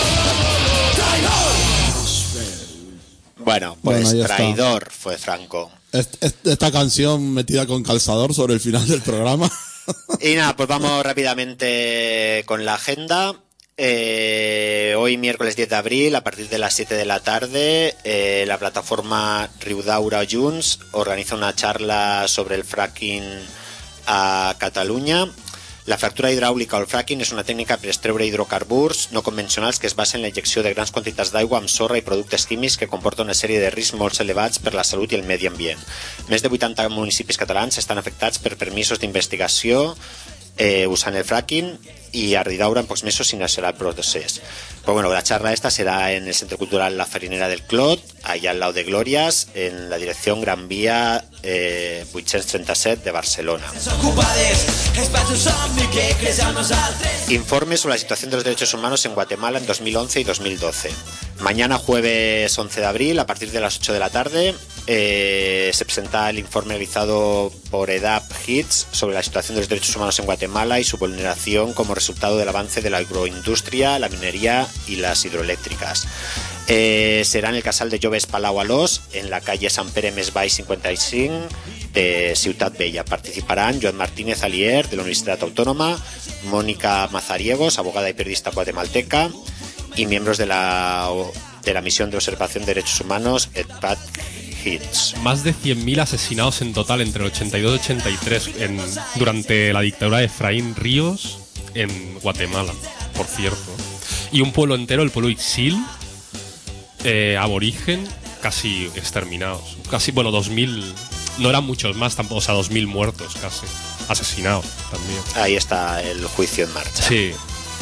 traidor. Bueno, pues Bueno, ya está. traidor fue Franco. Est- est- Esta canción metida con calzador sobre el final del programa. Y nada, pues vamos rápidamente con la agenda. Eh, hoy miércoles diez de abril, a partir de las siete de la tarde, eh, la plataforma Riudaura Junts organiza una charla sobre el fracking a Catalunya. La fractura hidràulica o el fracking és una tècnica per extreure hidrocarburs no convencionals que es basa en la injecció de grans quantitats d'aigua amb sorra i productes químics que comporta una sèrie de riscs molt elevats per la salut i el medi ambient. Més de vuitanta municipis catalans estan afectats per permisos d'investigació eh, usant el fracking i a Ridaura en pocs mesos s'iniciarà el procés. Pues bueno, la charla esta será en el Centro Cultural La Farinera del Clot, allá al lado de Glorias, en la dirección Gran Vía eh, vuit-cents trenta-set de Barcelona. Informe sobre la situación de los derechos humanos en Guatemala en dos mil once y dos mil doce. Mañana jueves once de abril, a partir de las ocho de la tarde, eh, se presenta el informe realizado por E D A P Hits sobre la situación de los derechos humanos en Guatemala y su vulneración como resultado del avance de la agroindustria, la minería y las hidroeléctricas. Eh, será en el Casal de Joves Palau Alós, en la calle Sant Pere Més Baix cincuenta y cinco de Ciutat Vella. Participarán Joan Martínez Alier, de la Universidad Autónoma, Mónica Mazariegos, abogada y periodista guatemalteca, y miembros de la, de la Misión de Observación de Derechos Humanos, E D A P Hits. Más de cien mil asesinados en total entre el ochenta y dos y ochenta y tres en, durante la dictadura de Efraín Ríos en Guatemala, por cierto. Y un pueblo entero, el pueblo Ixil, eh, aborigen, casi exterminados. Casi, bueno, dos mil, no eran muchos más tampoco, o sea, dos mil muertos casi, asesinados también. Ahí está el juicio en marcha. Sí.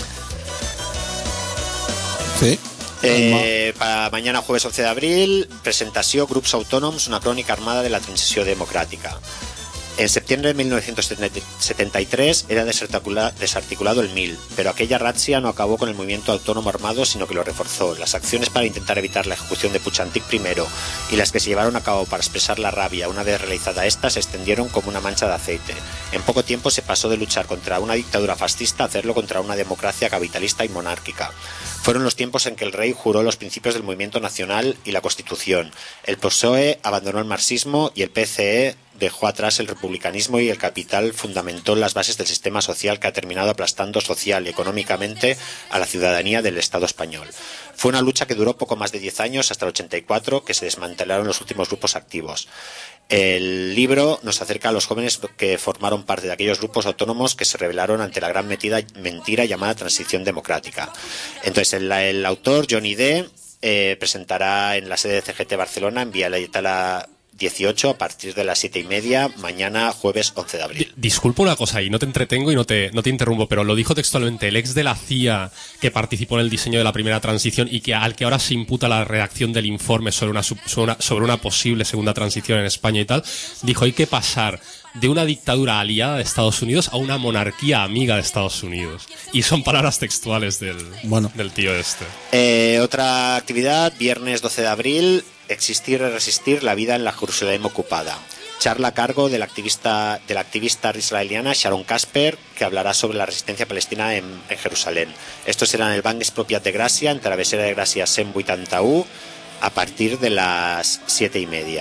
Sí. Eh, para mañana jueves once de abril, presentació Grups Autònoms, una crònica armada de la transició democràtica. En septiembre de mil novecientos setenta y tres era desarticula- desarticulado el M I L, pero aquella razzia no acabó con el movimiento autónomo armado, sino que lo reforzó. Las acciones para intentar evitar la ejecución de Puigdemont primero y las que se llevaron a cabo para expresar la rabia una vez realizada esta se extendieron como una mancha de aceite. En poco tiempo se pasó de luchar contra una dictadura fascista a hacerlo contra una democracia capitalista y monárquica. Fueron los tiempos en que el rey juró los principios del movimiento nacional y la Constitución. El P S O E abandonó el marxismo y el P C E dejó atrás el republicanismo, y el capital fundamentó las bases del sistema social que ha terminado aplastando social y económicamente a la ciudadanía del Estado español. Fue una lucha que duró poco más de diez años, hasta el ochenta y cuatro, que se desmantelaron los últimos grupos activos. El libro nos acerca a los jóvenes que formaron parte de aquellos grupos autónomos que se rebelaron ante la gran metida, mentira llamada transición democrática. Entonces, el, el autor, Johnny D., eh, presentará en la sede de C G T Barcelona, en Vía Laietana dieciocho, a partir de las siete y media, mañana jueves once de abril. Disculpa una cosa, y no te entretengo y no te, no te interrumpo, pero lo dijo textualmente el ex de la C I A que participó en el diseño de la primera transición y que al que ahora se imputa la redacción del informe sobre una, sobre una, sobre una posible segunda transición en España y tal, dijo: hay que pasar de una dictadura aliada de Estados Unidos a una monarquía amiga de Estados Unidos. Y son palabras textuales del, Bueno. del tío este. Eh, otra actividad, viernes doce de abril, Existir y resistir la vida en la Jerusalén ocupada. Charla a cargo de la activista, de la activista israeliana Sharon Casper, que hablará sobre la resistencia palestina en, en Jerusalén. Esto será en el Banc Expropiat de Gràcia, en Travessera de Gràcia cent vuitanta-u, a partir de las siete y media.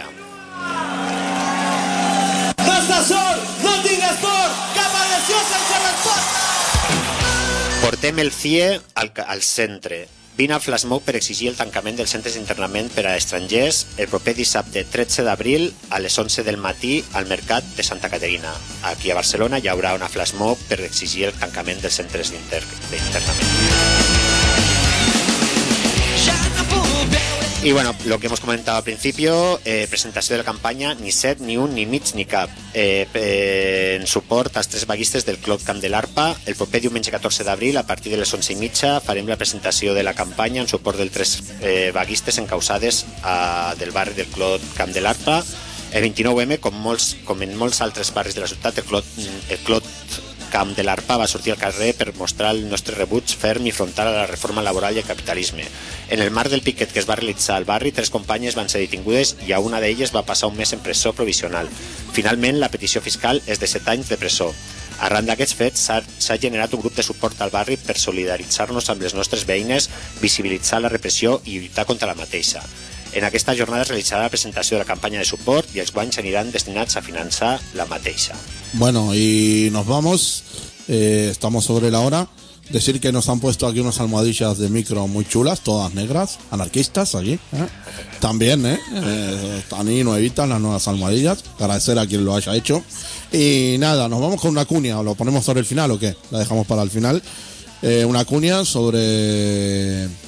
Portem el C I E al, al centre. Vine al Flashmob per exigir el tancament dels centres d'internament per a estrangers el proper dissabte tretze d'abril a les onze del matí al Mercat de Santa Caterina. Aquí a Barcelona hi haurà una Flashmob per exigir el tancament dels centres d'inter d'internament. Y bueno, lo que hemos comentado al principio, eh, presentació de la campanya Ni set, ni un, ni mig, ni cap, eh, eh, en suport als tres vaguistes del Clot Camp de l'Arpa. El proper diumenge catorze d'abril, a partir de les onze i mitja, farem la presentació de la campanya en suport dels tres eh, vaguistes encausades a, del barri del Clot Camp de l'Arpa. El vint-i-nou eme, com, molts, com en molts altres barris de la ciutat, el Clot, el Clot Camp de l'Arpa va sortir al carrer per mostrar el nostre rebuig ferm i frontal a la reforma laboral i el capitalisme. En el marc del piquet que es va realitzar al barri, tres companyes van ser detingudes i a una d'elles va passar un mes en presó provisional. Finalment, la petició fiscal és de set anys de presó. Arran d'aquests fets, s'ha generat un grup de suport al barri per solidaritzar-nos amb les nostres veïnes, visibilitzar la repressió i lluitar contra la mateixa. En aquesta jornada es realitzarà la presentació de la campanya de suport i els guanys aniran destinats a finançar la mateixa. Bueno, y nos vamos. Eh, estamos sobre la hora. Decir que nos han puesto aquí unas almohadillas de micro muy chulas, todas negras, anarquistas aquí. ¿eh? También, ¿eh? eh están ahí nuevitas las nuevas almohadillas. Agradecer a quien lo haya hecho. Y nada, nos vamos con una cuña. ¿O lo ponemos sobre el final o qué? La dejamos para el final. Eh, una cuña sobre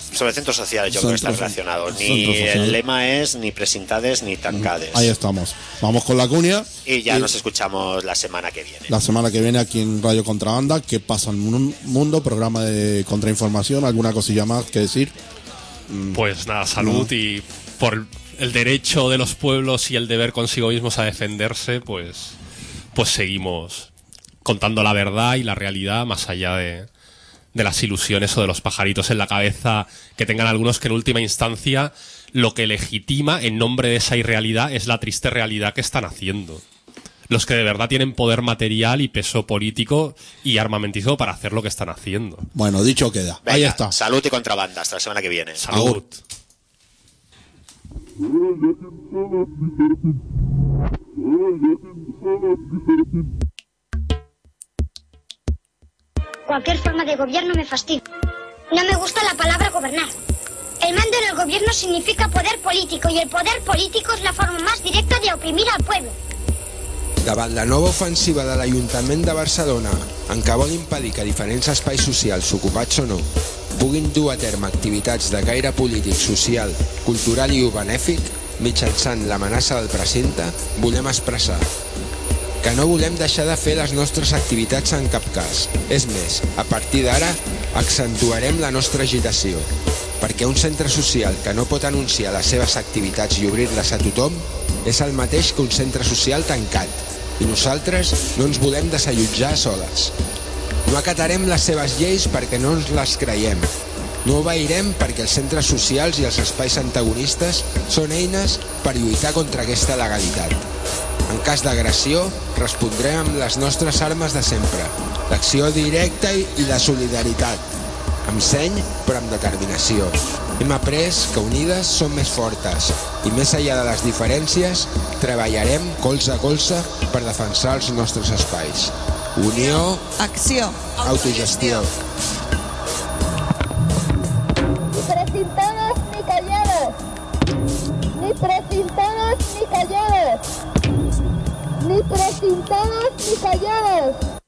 Sobre centros sociales yo creo que está Centros- relacionado. centros Ni sociales. el lema es ni presintades ni tancades. Ahí estamos. Vamos con la cuña. Y ya nos escuchamos la semana que viene. La semana que viene aquí en Radio Contrabanda, ¿qué pasa en el mundo? Programa de contrainformación, alguna cosilla más que decir. Pues nada, salud No. y por el derecho de los pueblos y el deber consigo mismos a defenderse, pues, pues seguimos contando la verdad y la realidad más allá de, de las ilusiones o de los pajaritos en la cabeza que tengan algunos, que en última instancia lo que legitima en nombre de esa irrealidad es la triste realidad que están haciendo. Los que de verdad tienen poder material y peso político y armamentismo para hacer lo que están haciendo. Bueno, dicho queda. Venga, Ahí está. Salud y contrabanda. Hasta la semana que viene. Salud. Agur. Cualquier forma de gobierno me fastidia. No me gusta la palabra gobernar. El mando en el gobierno significa poder político y el poder político es la forma más directa de oprimir al pueblo. Davant la nova ofensiva de l'Ajuntament de Barcelona, en què vol impedir que diferents espais socials, ocupats o no, puguin dur a terme activitats de caire polític, social, cultural i o benèfic, mitjançant l'amenaça del precinte, volem expressar que no volem deixar de fer les nostres activitats en cap cas. És més, a partir d'ara, accentuarem la nostra agitació, perquè un centre social que no pot anunciar les seves activitats i obrir-les a tothom és el mateix que un centre social tancat, i nosaltres no ens volem desallotjar soles. No acatarem les seves lleis perquè no ens les creiem. No obeirem perquè els centres socials i els espais antagonistes són eines per lluitar contra aquesta legalitat. En cas d'agressió, respondrem amb les nostres armes de sempre, l'acció directa i la solidaritat, amb seny però amb determinació. Hem après que unides som més fortes i més enllà de les diferències treballarem colze a colze per defensar els nostres espais. Unió, Acció. autogestió. Ni precintadas ni calladas. Ni precintadas ni calladas. Ni precintadas ni calladas.